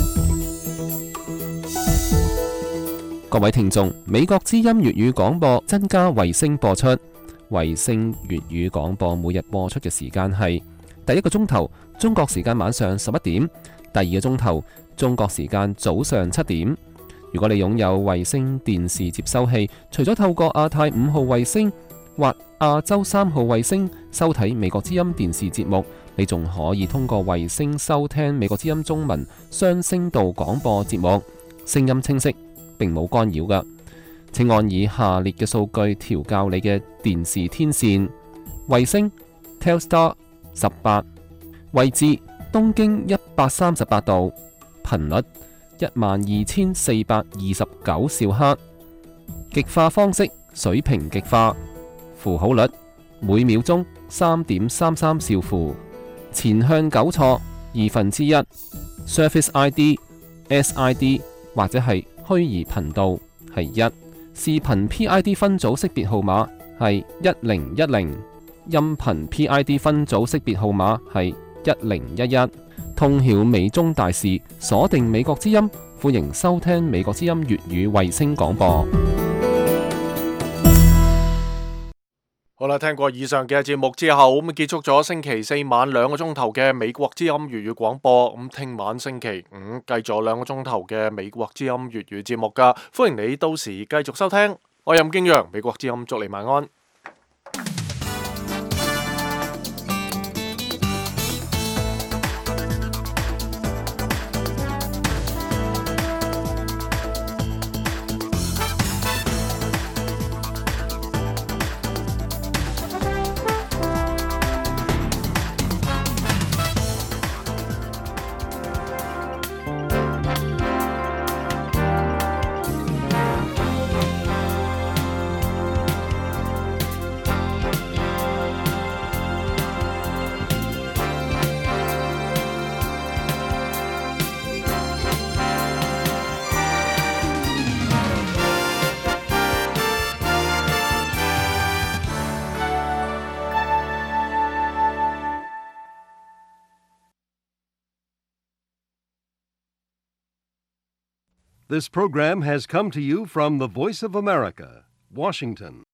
各位聽眾，美國之音粵語廣播增加衛星播出，衛星粵語廣播每日播出嘅時間係第一個鐘頭中國時間晚上11點，第二個鐘頭中國時間早上7點。如果你擁有衛星電視接收器，除咗透過亞太5號衛星或亞洲3號衛星收睇美國之音電視節目，你仲可以通過衛星收聽美國之音中文雙聲道廣播節目，聲音清晰，並冇干擾㗎。請按以下列嘅數據調校你嘅電視天線：衛星 Telstar 18，位置東經138度，頻率12429兆赫，極化方式水平極化，符號率每秒鐘3.33兆符，前向糾錯1/2， Surface ID、SID 或者係虛擬頻道係1，視頻 PID 分組識別號碼係1010，音頻 PID 分組識別號碼係1011。通曉美中大事，鎖定美國之音，歡迎收聽美國之音粵語衛星廣播。 好啦，聽過以上嘅節目之後，咁結束咗星期4晚2個鐘頭嘅美國之音粵語廣播。咁聽晚星期5繼續2個鐘頭嘅美國之音粵語節目噶，歡迎你到時繼續收聽。我係任敬陽，美國之音祝你晚安。 This program has come to you from the Voice of America, Washington.